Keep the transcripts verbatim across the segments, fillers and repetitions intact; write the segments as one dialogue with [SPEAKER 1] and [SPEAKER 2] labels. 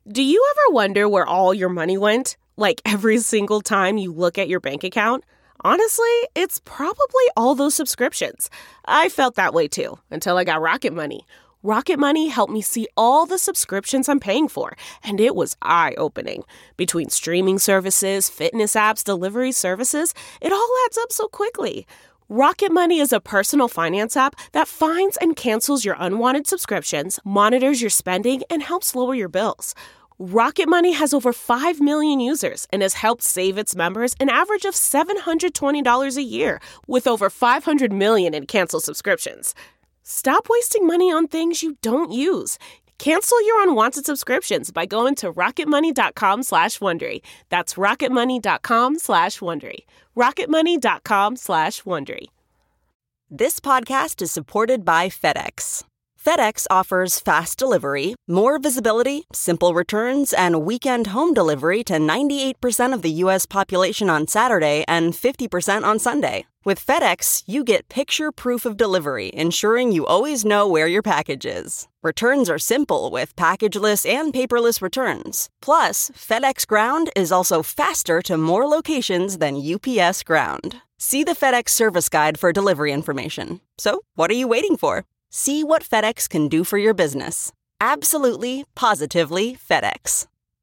[SPEAKER 1] Do you ever wonder where all your money went? Like every single time you look at your bank account? Honestly, it's probably all those subscriptions. I felt that way too, until I got Rocket Money. Rocket Money helped me see all the subscriptions I'm paying for, and it was eye-opening. Between streaming services, fitness apps, delivery services, it all adds up so quickly. Rocket Money is a personal finance app that finds and cancels your unwanted subscriptions, monitors your spending, and helps lower your bills. Rocket Money has over five million users and has helped save its members an average of seven hundred twenty dollars a year, with over five hundred million in canceled subscriptions. Stop wasting money on things you don't use. Cancel your unwanted subscriptions by going to rocketmoney.com slash Wondery. That's rocketmoney.com slash Wondery. rocketmoney.com slash Wondery.
[SPEAKER 2] This podcast is supported by FedEx. FedEx offers fast delivery, more visibility, simple returns, and weekend home delivery to ninety-eight percent of the U S population on Saturday and fifty percent on Sunday. With FedEx, you get picture proof of delivery, ensuring you always know where your package is. Returns are simple with packageless and paperless returns. Plus, FedEx Ground is also faster to more locations than U P S Ground. See the FedEx service guide for delivery information. So, what are you waiting for? See what FedEx can do for your business. Absolutely, positively FedEx.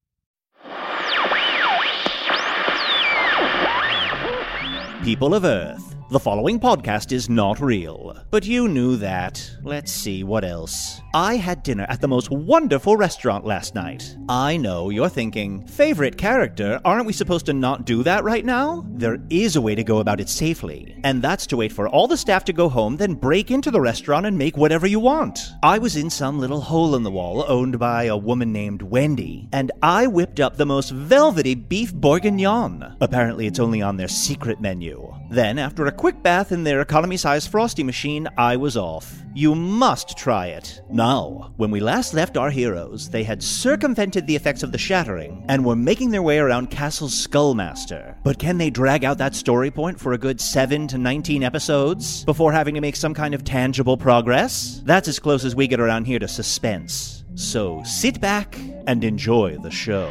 [SPEAKER 3] People of Earth, the following podcast is not real, but you knew that. Let's see, what else? I had dinner at the most wonderful restaurant last night. I know you're thinking, favorite character, aren't we supposed to not do that right now? There is a way to go about it safely, and that's to wait for all the staff to go home, then break into the restaurant and make whatever you want. I was in some little hole in the wall owned by a woman named Wendy, and I whipped up the most velvety beef bourguignon. Apparently it's only on their secret menu. Then, after a quick bath in their economy-size Frosty machine, I was off. You must try it. Now, when we last left our heroes, they had circumvented the effects of the shattering and were making their way around Castle Skullmaster. But can they drag out that story point for a good seven to nineteen episodes before having to make some kind of tangible progress? That's as close as we get around here to suspense. So sit back and enjoy the show.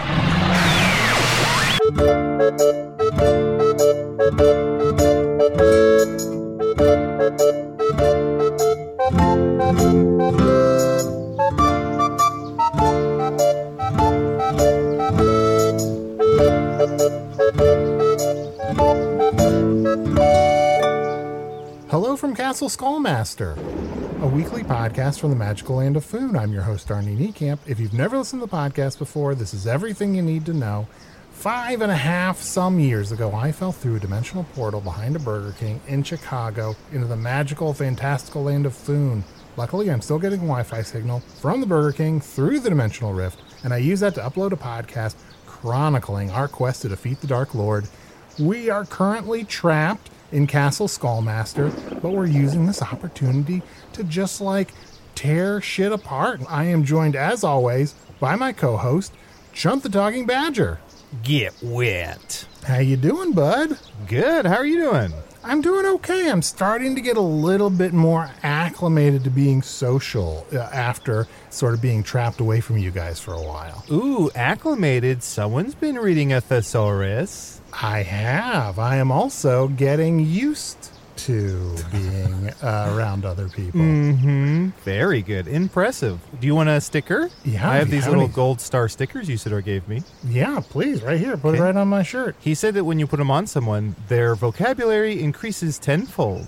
[SPEAKER 4] Hello from Castle Skullmaster, a weekly podcast from the magical land of Foon. I'm your host, Arnie Niekamp. If you've never listened to the podcast before, this is everything you need to know. Five and a half some years ago, I fell through a dimensional portal behind a Burger King in Chicago into the magical, fantastical land of Foon. Luckily, I'm still getting a Wi-Fi signal from the Burger King through the dimensional rift, and I use that to upload a podcast chronicling our quest to defeat the Dark Lord. We are currently trapped in Castle Skullmaster, but we're using this opportunity to just, like, tear shit apart. I am joined, as always, by my co-host, Chunt the Talking Badger.
[SPEAKER 5] Get wet.
[SPEAKER 4] How you doing, bud?
[SPEAKER 5] Good. How are you doing?
[SPEAKER 4] I'm doing okay. I'm starting to get a little bit more acclimated to being social uh, after sort of being trapped away from you guys for a while.
[SPEAKER 5] Ooh, acclimated. Someone's been reading a thesaurus.
[SPEAKER 4] I have. I am also getting used to being uh, around other people.
[SPEAKER 5] Mm-hmm. Very good. Impressive. Do you want a sticker?
[SPEAKER 4] Yeah.
[SPEAKER 5] I have these
[SPEAKER 4] have
[SPEAKER 5] little
[SPEAKER 4] any...
[SPEAKER 5] gold star stickers Usador gave me.
[SPEAKER 4] Yeah, please. Right here. Put
[SPEAKER 5] okay.
[SPEAKER 4] it right on my shirt.
[SPEAKER 5] He said that when you put them on someone, their vocabulary increases tenfold.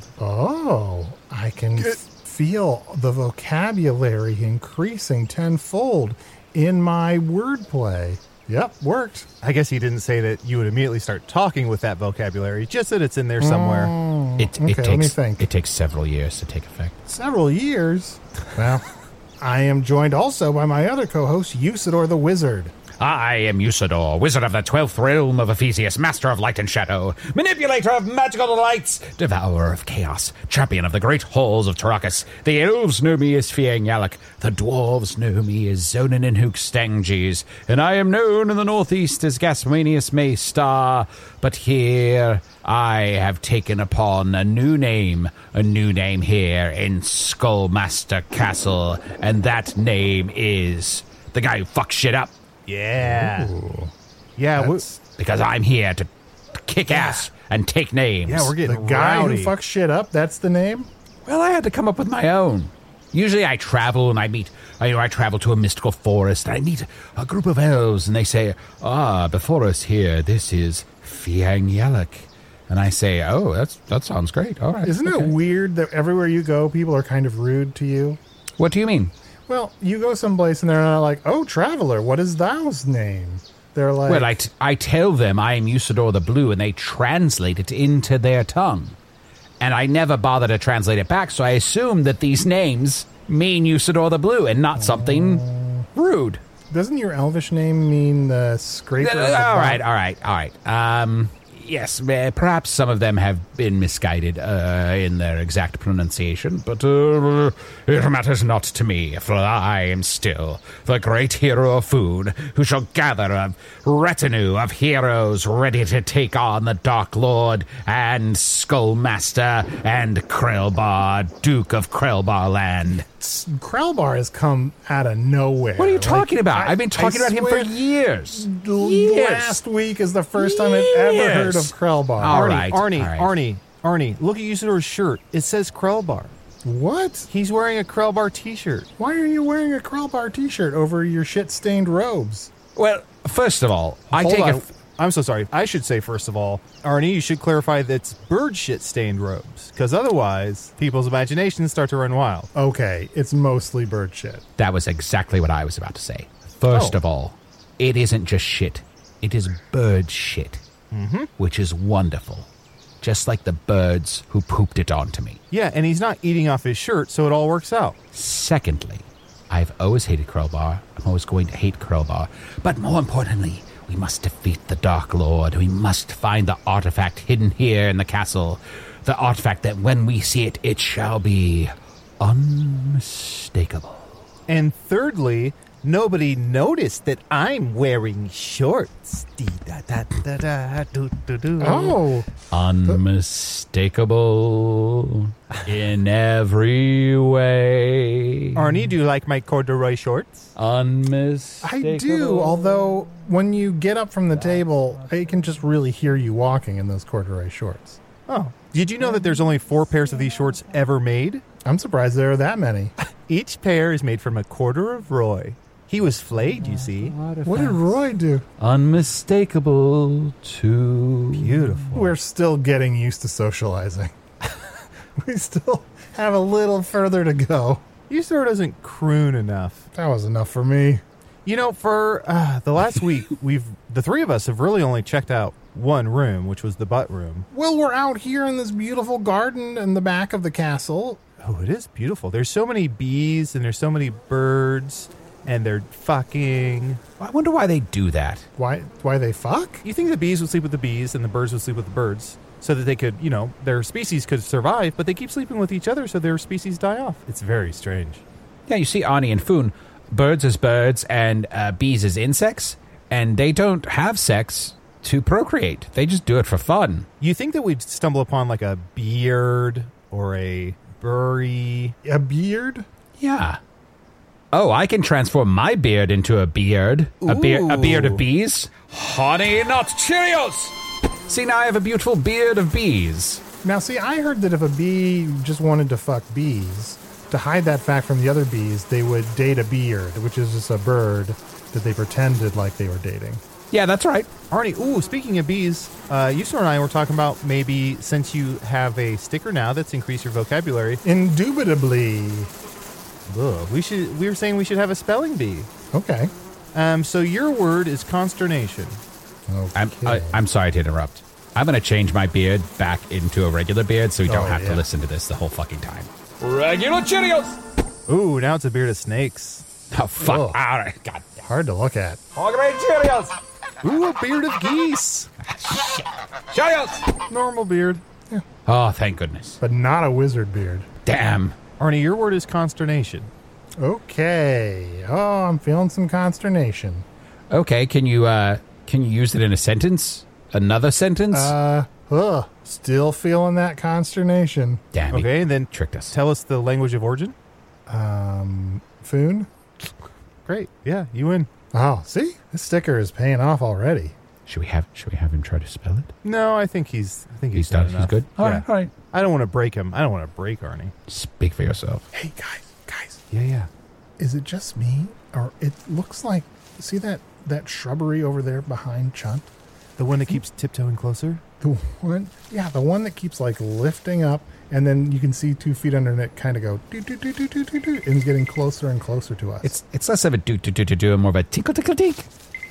[SPEAKER 4] Oh, I can f- feel the vocabulary increasing tenfold in my wordplay. Yep, worked.
[SPEAKER 5] I guess he didn't say that you would immediately start talking with that vocabulary, just that it's in there somewhere.
[SPEAKER 4] Mm,
[SPEAKER 6] it, it
[SPEAKER 4] okay,
[SPEAKER 6] takes,
[SPEAKER 4] let me think.
[SPEAKER 6] It takes several years to take effect.
[SPEAKER 4] Several years? Well, I am joined also by my other co-host, Usador the Wizard.
[SPEAKER 6] I am Usador, wizard of the twelfth realm of Ephesius, master of light and shadow, manipulator of magical delights, devourer of chaos, champion of the great halls of Tarakas. The elves know me as Fiang Yalak, the dwarves know me as Zonin and Hook Stanges, and I am known in the northeast as Gaswanius Maystar. But here I have taken upon a new name, a new name here in Skullmaster Castle, and that name is the guy who fucks shit up.
[SPEAKER 5] Yeah.
[SPEAKER 4] Ooh.
[SPEAKER 5] Yeah, we,
[SPEAKER 4] That's
[SPEAKER 6] Because I'm here to kick ass and take names.
[SPEAKER 5] yeah, we're
[SPEAKER 4] the
[SPEAKER 5] getting
[SPEAKER 4] guy
[SPEAKER 5] rowdy.
[SPEAKER 4] who fucks shit up. That's the name.
[SPEAKER 6] Well, I had to come up with my own. Usually I travel and I meet, you know, I travel to a mystical forest and I meet a group of elves and they say, ah, before us here, this is Fiang Yellock. And I say, oh, that's that sounds great. All right.
[SPEAKER 4] Isn't
[SPEAKER 6] okay.
[SPEAKER 4] it weird that everywhere you go, people are kind of rude to you?
[SPEAKER 6] What do you mean?
[SPEAKER 4] Well, you go someplace and they're not like, oh, traveler, what is thou's name? They're like,
[SPEAKER 6] Well, I, t- I tell them I am Usador the Blue and they translate it into their tongue. And I never bother to translate it back, so I assume that these names mean Usador the Blue and not something rude.
[SPEAKER 4] doesn't your elvish name mean the scraper?
[SPEAKER 6] All
[SPEAKER 4] of the bottom?
[SPEAKER 6] right, all right, all right. Um, yes, uh, perhaps some of them have been misguided uh, in their exact pronunciation, but uh, it matters not to me, for I am still the great hero of food, who shall gather a retinue of heroes ready to take on the Dark Lord and Skullmaster and Krellbar, Duke of Krellbar Land.
[SPEAKER 4] Krellbar has come out of nowhere.
[SPEAKER 6] What are you talking
[SPEAKER 4] Like,
[SPEAKER 6] about?
[SPEAKER 4] I-
[SPEAKER 6] I've been talking
[SPEAKER 4] I
[SPEAKER 6] about him
[SPEAKER 4] swear
[SPEAKER 6] for years.
[SPEAKER 4] the
[SPEAKER 6] Years.
[SPEAKER 4] Last week is the first time I've ever heard of
[SPEAKER 6] Years.
[SPEAKER 4] Krellbar.
[SPEAKER 6] All
[SPEAKER 5] Arnie,
[SPEAKER 6] right,
[SPEAKER 5] Arnie,
[SPEAKER 6] all right.
[SPEAKER 5] Arnie, Arnie, look at Usador's shirt. It says Krellbar.
[SPEAKER 4] What?
[SPEAKER 5] He's wearing a Krellbar t-shirt.
[SPEAKER 4] Why are you wearing a Krellbar t-shirt over your shit-stained robes?
[SPEAKER 6] Well, first of all, I
[SPEAKER 5] Hold
[SPEAKER 6] take
[SPEAKER 5] on.
[SPEAKER 6] a... F-
[SPEAKER 5] I'm so sorry. I should say, first of all, Arnie, you should clarify that's bird shit-stained robes, because otherwise, people's imaginations start to run wild.
[SPEAKER 4] Okay, it's mostly bird shit.
[SPEAKER 6] That was exactly what I was about to say. First
[SPEAKER 5] Oh.
[SPEAKER 6] of all, it isn't just shit. It is bird shit, mm-hmm. which is wonderful. Just like the birds who pooped it onto me.
[SPEAKER 5] Yeah, and he's not eating off his shirt, so it all works out.
[SPEAKER 6] Secondly, I've always hated Krellbar. I'm always going to hate Krellbar. But more importantly, we must defeat the Dark Lord. We must find the artifact hidden here in the castle. The artifact that when we see it, it shall be unmistakable.
[SPEAKER 5] And thirdly, nobody noticed that I'm wearing shorts. Dee-da-da-da-da-do-do-do.
[SPEAKER 4] Oh,
[SPEAKER 6] Unmistakable in every way.
[SPEAKER 5] Arnie, do you like my corduroy shorts?
[SPEAKER 6] Unmistakable.
[SPEAKER 4] I do, although when you get up from the table, I can just really hear you walking in those corduroy shorts.
[SPEAKER 5] Oh. Did you know that there's only four pairs of these shorts ever made?
[SPEAKER 4] I'm surprised there are that many.
[SPEAKER 5] Each pair is made from a quarter of Roy. He was flayed, you see.
[SPEAKER 4] What did Roy do?
[SPEAKER 6] Unmistakable too.
[SPEAKER 5] Beautiful.
[SPEAKER 4] We're still getting used to socializing. We still have a little further to go.
[SPEAKER 5] Usador doesn't croon enough.
[SPEAKER 4] That was enough for me.
[SPEAKER 5] You know, for uh, the last week, we've the three of us have really only checked out one room, which was the butt room.
[SPEAKER 4] Well, we're out here in this beautiful garden in the back of the castle.
[SPEAKER 5] Oh, it is beautiful. There's so many bees and there's so many birds, and they're fucking.
[SPEAKER 6] I wonder why they do that.
[SPEAKER 4] Why why they fuck?
[SPEAKER 5] You think the bees would sleep with the bees and the birds would sleep with the birds so that they could, you know, their species could survive, but they keep sleeping with each other so their species die off. It's very strange.
[SPEAKER 6] Yeah, you see Ani and Foon, birds as birds and uh, bees as insects, and they don't have sex to procreate. They just do it for fun.
[SPEAKER 5] You think that we'd stumble upon like a beard or a bury?
[SPEAKER 4] A beard?
[SPEAKER 6] Yeah. Oh, I can transform my beard into a beard. A, beard, a beard of
[SPEAKER 5] Ooh.
[SPEAKER 6] bees. Honey Nut Cheerios! See, now I have a beautiful beard of bees.
[SPEAKER 4] Now, see, I heard that if a bee just wanted to fuck bees, to hide that fact from the other bees, they would date a beard, which is just a bird that they pretended like they were dating.
[SPEAKER 6] Yeah, that's right.
[SPEAKER 5] Arnie, ooh, speaking of bees, uh, Usador and I were talking about maybe since you have a sticker now that's increased your vocabulary,
[SPEAKER 4] Indubitably.
[SPEAKER 5] ugh, we should. We were saying we should have a spelling bee.
[SPEAKER 4] Okay.
[SPEAKER 5] Um, so your word is consternation.
[SPEAKER 4] Okay.
[SPEAKER 6] I'm, I, I'm sorry to interrupt. I'm going to change my beard back into a regular beard so you don't
[SPEAKER 4] Oh,
[SPEAKER 6] have
[SPEAKER 4] yeah.
[SPEAKER 6] to listen to this the whole fucking time. Regular Cheerios!
[SPEAKER 5] Ooh, now it's a beard of snakes.
[SPEAKER 6] Oh, fuck.
[SPEAKER 4] Ugh.
[SPEAKER 6] All right. God.
[SPEAKER 4] Hard to look at.
[SPEAKER 6] Great Cheerios!
[SPEAKER 5] Ooh, a beard of geese.
[SPEAKER 6] Cheerios!
[SPEAKER 5] Normal beard.
[SPEAKER 6] Oh, thank goodness.
[SPEAKER 4] But not a wizard beard.
[SPEAKER 6] Damn.
[SPEAKER 5] Arnie, your word is consternation.
[SPEAKER 4] Okay. Oh, I'm feeling some consternation.
[SPEAKER 6] Okay, can you, uh, can you use it in a sentence? Another sentence?
[SPEAKER 4] Uh, ugh. Still feeling that consternation.
[SPEAKER 6] Damn, he
[SPEAKER 5] Okay, then
[SPEAKER 6] tricked us.
[SPEAKER 5] tell us the language of origin.
[SPEAKER 4] Um, Foon?
[SPEAKER 5] Great. Yeah, you win.
[SPEAKER 4] Oh, see? This sticker is paying off already.
[SPEAKER 6] Should we have Should we have him try to spell it?
[SPEAKER 5] No, I think he's. I think he's,
[SPEAKER 6] He's
[SPEAKER 5] done
[SPEAKER 6] done. He's
[SPEAKER 5] enough.
[SPEAKER 6] good. All
[SPEAKER 5] Yeah.
[SPEAKER 6] right. All right.
[SPEAKER 5] I don't want to break him. I don't want to break Arnie.
[SPEAKER 6] Speak for yourself.
[SPEAKER 4] Hey, guys, guys.
[SPEAKER 5] Yeah, yeah.
[SPEAKER 4] Is it just me? Or it looks like, see that, that shrubbery over there behind Chunt?
[SPEAKER 5] The one that keeps tiptoeing closer.
[SPEAKER 4] The one, yeah, the one that keeps like lifting up, and then you can see two feet under it kind of go do do do do do do do, and it's getting closer and closer to us.
[SPEAKER 6] It's it's less of a do do do do do and more of a tinkle tinkle tink.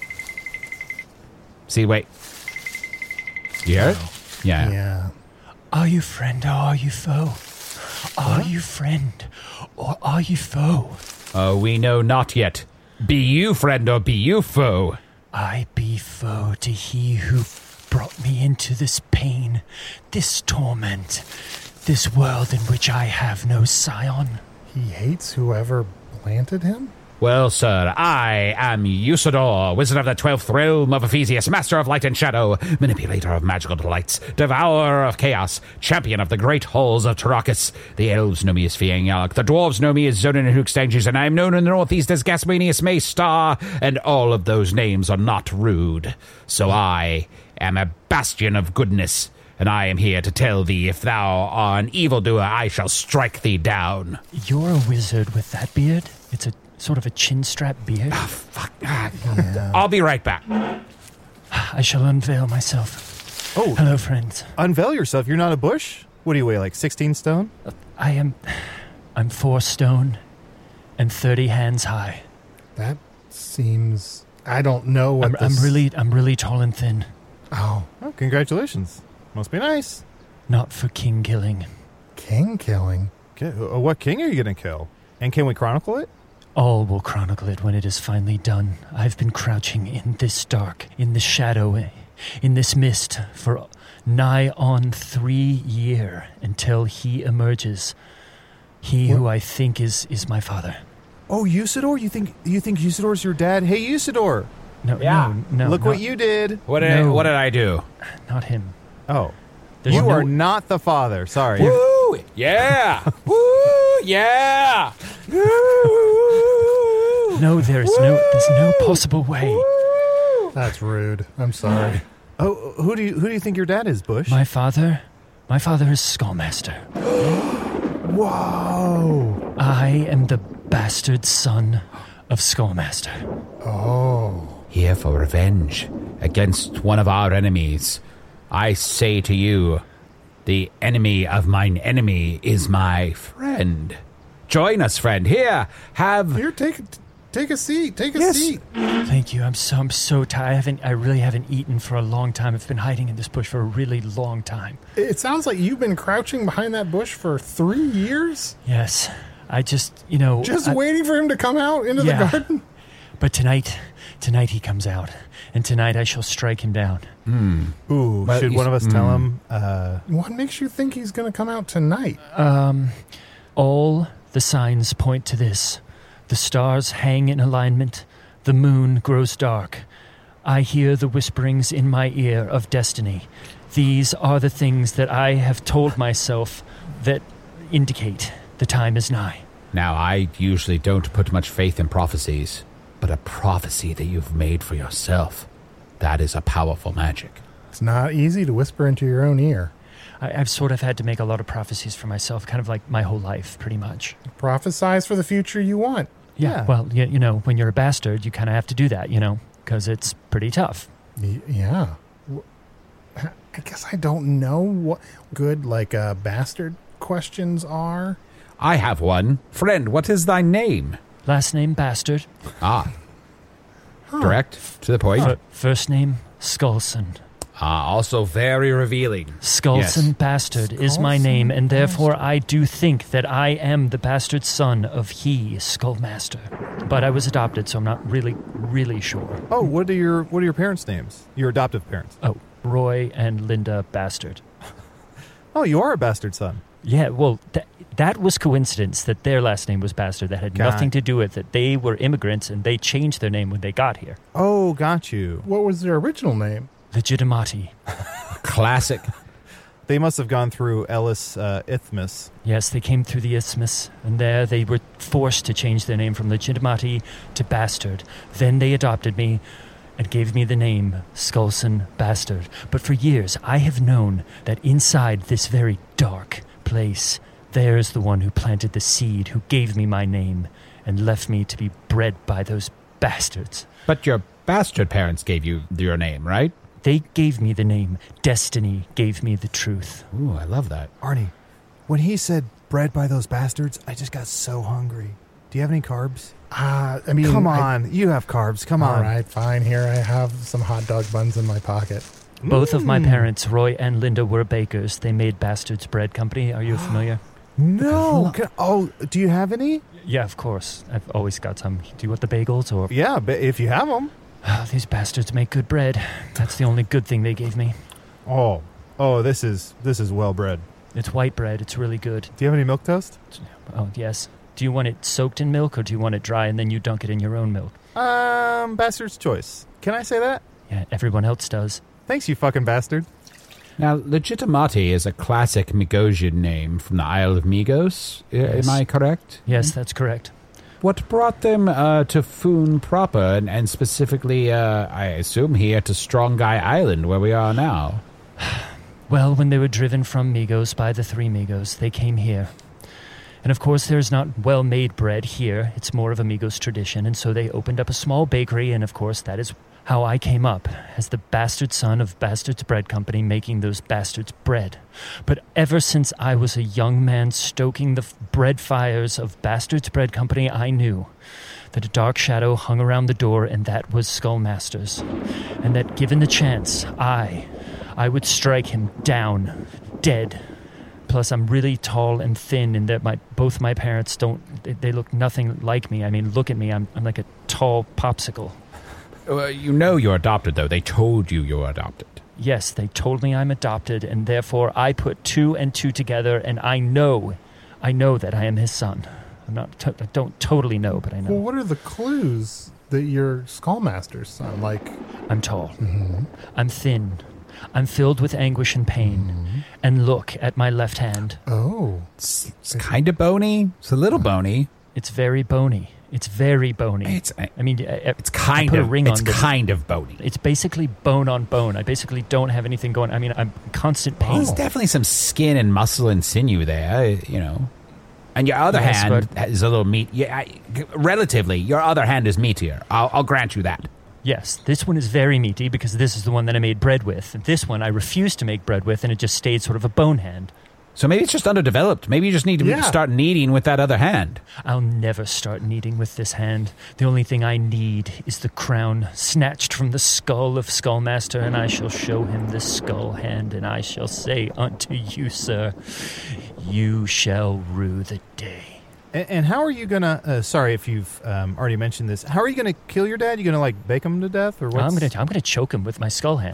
[SPEAKER 6] See, wait. You hear it? Yeah.
[SPEAKER 4] yeah.
[SPEAKER 7] Are you friend or are you foe? Are you friend or are you foe?
[SPEAKER 6] Oh, we know not yet. Be you friend or be you foe?
[SPEAKER 7] I be foe to he who brought me into this pain, this torment, this world in which I have no scion.
[SPEAKER 4] He hates whoever planted him?
[SPEAKER 6] Well, sir, I am Usador, wizard of the twelfth realm of Ephesius, master of light and shadow, manipulator of magical delights, devourer of chaos, champion of the great halls of Tarakas. The elves know me as Fiangyalak, the dwarves know me as Zonin and Hookstanges, and I am known in the northeast as Gasmanius Maystar, and all of those names are not rude. So I am a bastion of goodness, and I am here to tell thee if thou art an evildoer, I shall strike thee down.
[SPEAKER 7] You're a wizard with that beard? It's a sort of a chin strap beard.
[SPEAKER 6] Ah, fuck. Ah, I'll be right back.
[SPEAKER 7] I shall unveil myself.
[SPEAKER 5] Oh,
[SPEAKER 7] Hello, friends.
[SPEAKER 5] unveil yourself. You're not a bush? What do you weigh, like sixteen stone?
[SPEAKER 7] I am... I'm four stone and thirty hands high.
[SPEAKER 4] That seems... I don't know what
[SPEAKER 7] I'm,
[SPEAKER 4] this...
[SPEAKER 7] I'm really, I'm really tall and thin.
[SPEAKER 4] Oh,
[SPEAKER 5] Oh, congratulations. Must be nice.
[SPEAKER 7] Not for king killing.
[SPEAKER 4] king killing?
[SPEAKER 5] Okay, uh, what king are you going to kill? And can we chronicle it?
[SPEAKER 7] All will chronicle it when it is finally done. I've been crouching in this dark, in this shadow, in this mist for nigh on three year until he emerges. He who I think is is my father.
[SPEAKER 5] Oh, Usador? You think you think Usador's your dad? Hey, Usador!
[SPEAKER 7] No,
[SPEAKER 6] Yeah.
[SPEAKER 7] no, no.
[SPEAKER 5] Look
[SPEAKER 7] not,
[SPEAKER 5] what you did.
[SPEAKER 6] What did, I,
[SPEAKER 7] No.
[SPEAKER 6] what did I do?
[SPEAKER 7] Not him.
[SPEAKER 5] Oh,
[SPEAKER 7] There's
[SPEAKER 5] you
[SPEAKER 7] no-
[SPEAKER 5] are not the father. Sorry.
[SPEAKER 6] Woo! Yeah! Woo! Yeah!
[SPEAKER 7] No, there is no. There's no possible way.
[SPEAKER 4] That's rude. I'm sorry.
[SPEAKER 5] Oh, who do you who do you think your dad is, Bush?
[SPEAKER 7] My father, my father is Skullmaster.
[SPEAKER 5] Whoa!
[SPEAKER 7] I am the bastard son of Skullmaster.
[SPEAKER 4] Oh.
[SPEAKER 6] Here for revenge against one of our enemies. I say to you, the enemy of mine enemy is my friend. Join us, friend. Here, have...
[SPEAKER 4] Here, take take a seat. Take a
[SPEAKER 5] Yes.
[SPEAKER 4] seat.
[SPEAKER 7] Thank you. I'm so I'm so tired. I haven't. I really haven't eaten for a long time. I've been hiding in this bush for a really long time.
[SPEAKER 4] It sounds like you've been crouching behind that bush for three years,
[SPEAKER 7] Yes, I just you know
[SPEAKER 4] just
[SPEAKER 7] I-
[SPEAKER 4] waiting for him to come out into
[SPEAKER 7] Yeah.
[SPEAKER 4] the garden.
[SPEAKER 7] But tonight, tonight he comes out, and tonight I shall strike him down.
[SPEAKER 5] Ooh,
[SPEAKER 6] Well,
[SPEAKER 5] should
[SPEAKER 6] you
[SPEAKER 5] one of
[SPEAKER 6] s-
[SPEAKER 5] us tell him? Uh,
[SPEAKER 4] What makes you think he's going to come out tonight?
[SPEAKER 7] Um, all the signs point to this. The stars hang in alignment. The moon grows dark. I hear the whisperings in my ear of destiny. These are the things that I have told myself that indicate the time is nigh.
[SPEAKER 6] Now, I usually don't put much faith in prophecies, but a prophecy that you've made for yourself, that is a powerful magic.
[SPEAKER 4] It's not easy to whisper into your own ear.
[SPEAKER 7] I, I've sort of had to make a lot of prophecies for myself, kind of like my whole life, pretty much.
[SPEAKER 4] Prophesize for the future you want.
[SPEAKER 7] Yeah,
[SPEAKER 5] Yeah.
[SPEAKER 7] well, you, you know, when you're a bastard, you kind of have to do that, you know, because it's pretty tough.
[SPEAKER 4] Y- Yeah. W- I guess I don't know what good, like, uh, bastard questions are.
[SPEAKER 6] I have one. Friend, what is thy name?
[SPEAKER 7] Last name, Bastard.
[SPEAKER 6] Ah. Direct, to the point.
[SPEAKER 7] F- first name, Skullson.
[SPEAKER 6] Ah, also very revealing.
[SPEAKER 7] Skullson
[SPEAKER 6] Yes.
[SPEAKER 7] Bastard is my name, and therefore I do think that I am the bastard son of he, Skullmaster. But I was adopted, so I'm not really, really sure.
[SPEAKER 5] oh, what are your what are your parents' names? Your adoptive parents.
[SPEAKER 7] Oh, Roy and Linda Bastard.
[SPEAKER 5] Oh, you are a bastard son.
[SPEAKER 7] Yeah, well, th- that was coincidence that their last name was Bastard. That had
[SPEAKER 5] Got
[SPEAKER 7] nothing
[SPEAKER 5] it.
[SPEAKER 7] to do with it. They were immigrants, and they changed their name when they got here.
[SPEAKER 5] Oh, got you.
[SPEAKER 4] What was their original name?
[SPEAKER 7] Legitimati.
[SPEAKER 6] Classic.
[SPEAKER 5] They must have gone through Ellis uh, Isthmus.
[SPEAKER 7] Yes, they came through the isthmus, and there they were forced to change their name from Legitimati to Bastard. Then they adopted me and gave me the name Skullson Bastard. But for years, I have known that inside this very dark place, there's the one who planted the seed, who gave me my name, and left me to be bred by those bastards.
[SPEAKER 6] But your bastard parents gave you your name, right?
[SPEAKER 7] They gave me the name. Destiny gave me the truth.
[SPEAKER 6] Ooh, I love that.
[SPEAKER 5] Arnie, when he said bred by those bastards, I just got so hungry. Do you have any carbs?
[SPEAKER 4] Uh, I mean,
[SPEAKER 5] Come
[SPEAKER 4] I-
[SPEAKER 5] on, you have carbs. Come
[SPEAKER 4] all
[SPEAKER 5] on.
[SPEAKER 4] right, fine. Here I have some hot dog buns in my pocket.
[SPEAKER 7] Both of my
[SPEAKER 5] Mm.
[SPEAKER 7] parents, Roy and Linda, were bakers. They made Bastard's Bread Company. Are you familiar?
[SPEAKER 5] No. Can- oh, do you have any?
[SPEAKER 7] Yeah, of course. I've always got some. Do you want the bagels or...
[SPEAKER 5] Yeah, but if you have them.
[SPEAKER 7] Ah, these bastards make good bread. That's the only good thing they gave me.
[SPEAKER 5] Oh, oh, this is this is well bred.
[SPEAKER 7] It's white bread. It's really good.
[SPEAKER 5] Do you have any milk toast?
[SPEAKER 7] Oh, yes. Do you want it soaked in milk or do you want it dry and then you dunk it in your own milk?
[SPEAKER 5] Um, bastard's choice. Can I say that?
[SPEAKER 7] Yeah, everyone else does.
[SPEAKER 5] Thanks, you fucking bastard.
[SPEAKER 6] Now, Legitimati is a classic Migosian name from the Isle of Migos. I-
[SPEAKER 7] Yes.
[SPEAKER 6] Am I correct?
[SPEAKER 7] Yes, that's correct.
[SPEAKER 6] What brought them uh, to Foon proper, and, and specifically, uh, I assume, here to Strong Guy Island, where we are now?
[SPEAKER 7] Well, when they were driven from Migos by the three Migos, they came here. And of course, there's not well-made bread here. It's more of a Migos tradition. And so they opened up a small bakery. And of course, that is how I came up, as the bastard son of Bastard's Bread Company, making those bastards bread. But ever since I was a young man stoking the f- bread fires of Bastard's Bread Company, I knew that a dark shadow hung around the door, and that was Skullmaster's. And that given the chance, I, I would strike him down, dead. Plus, I'm really tall and thin, and that my both my parents don't, they, they look nothing like me. I mean, look at me, I'm, I'm like a tall popsicle.
[SPEAKER 6] Uh, you know you're adopted, though. They told you you were adopted.
[SPEAKER 7] Yes, they told me I'm adopted, and therefore I put two and two together, and I know, I know that I am his son. I'm not, to- I don't totally know, but I know.
[SPEAKER 4] Well, what are the clues that you're Skullmaster's son? Like,
[SPEAKER 7] I'm tall.
[SPEAKER 4] mhm.
[SPEAKER 7] I'm thin. I'm filled with anguish and pain. And look at my left hand.
[SPEAKER 4] oh,
[SPEAKER 6] It's, it's kind of bony. It's a little bony.
[SPEAKER 7] It's very bony. It's very bony.
[SPEAKER 6] It's uh,
[SPEAKER 7] I mean, I- I-
[SPEAKER 6] it's kind
[SPEAKER 7] I put
[SPEAKER 6] of
[SPEAKER 7] a ring
[SPEAKER 6] it's
[SPEAKER 7] on this.
[SPEAKER 6] kind of bony.
[SPEAKER 7] It's basically bone on bone. I basically don't have anything going. I mean, I'm in constant pain.
[SPEAKER 6] There's definitely some skin and muscle and sinew there, you know. And your other
[SPEAKER 7] Yes,
[SPEAKER 6] hand
[SPEAKER 7] but-
[SPEAKER 6] is a little meat. Yeah, I- relatively, your other hand is meatier. I'll, I'll grant you that.
[SPEAKER 7] Yes, this one is very meaty because this is the one that I made bread with. This one I refused to make bread with, and it just stayed sort of a bone hand.
[SPEAKER 6] So maybe it's just underdeveloped. Maybe you just need to
[SPEAKER 4] Yeah.
[SPEAKER 6] start kneading with that other hand.
[SPEAKER 7] I'll never start kneading with this hand. The only thing I need is the crown snatched from the skull of Skullmaster, and I shall show him the skull hand, and I shall say unto you, sir, you shall rue the day.
[SPEAKER 5] And, and how are you gonna? Uh, sorry if you've um, already mentioned this. How are you gonna kill your dad? You gonna like bake him to death, or what?
[SPEAKER 7] I'm gonna, I'm gonna choke him with my skull hand.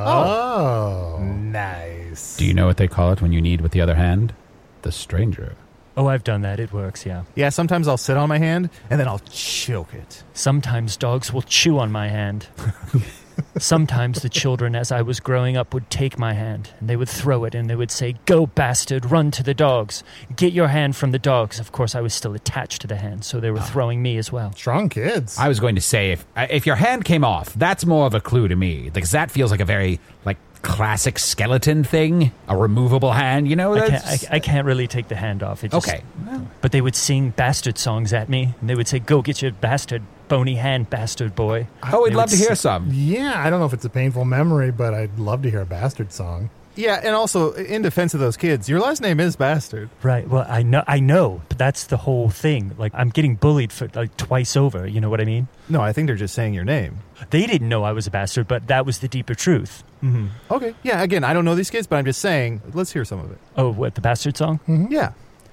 [SPEAKER 4] oh,
[SPEAKER 5] Nice.
[SPEAKER 6] Do you know what they call it when you knead with the other hand? The stranger.
[SPEAKER 7] Oh, I've done that. It works, yeah.
[SPEAKER 5] Yeah, sometimes I'll sit on my hand and then I'll choke it.
[SPEAKER 7] Sometimes dogs will chew on my hand. Sometimes the children, as I was growing up, would take my hand, and they would throw it, and they would say, "Go, bastard, run to the dogs. Get your hand from the dogs." Of course, I was still attached to the hand, so they were throwing me as well.
[SPEAKER 4] strong kids.
[SPEAKER 6] I was going to say, if if your hand came off, that's more of a clue to me. Because that feels like a very, like, classic skeleton thing. A removable hand, you know?
[SPEAKER 7] I
[SPEAKER 6] That's
[SPEAKER 7] can't, I, I can't really take the hand off. It just,
[SPEAKER 6] okay.
[SPEAKER 7] But they would sing bastard songs at me, and they would say, "Go get your bastard, bony hand, bastard boy."
[SPEAKER 6] Oh, we'd
[SPEAKER 7] They
[SPEAKER 6] love
[SPEAKER 7] would
[SPEAKER 6] to hear
[SPEAKER 7] s-
[SPEAKER 6] some.
[SPEAKER 4] yeah, I don't know if it's a painful memory, but I'd love to hear a bastard song.
[SPEAKER 5] Yeah, and also in defense of those kids, your last name is Bastard.
[SPEAKER 7] Right. Well, I know, I know, but that's the whole thing. Like, I'm getting bullied for like twice over. You know what I mean?
[SPEAKER 5] No, I think they're just saying your name.
[SPEAKER 7] They didn't know I was a bastard, but that was the deeper truth.
[SPEAKER 5] Mm-hmm. Okay. Yeah. Again, I don't know these kids, but I'm just saying. Let's hear some of it.
[SPEAKER 7] Oh, what, the bastard song?
[SPEAKER 5] Yeah.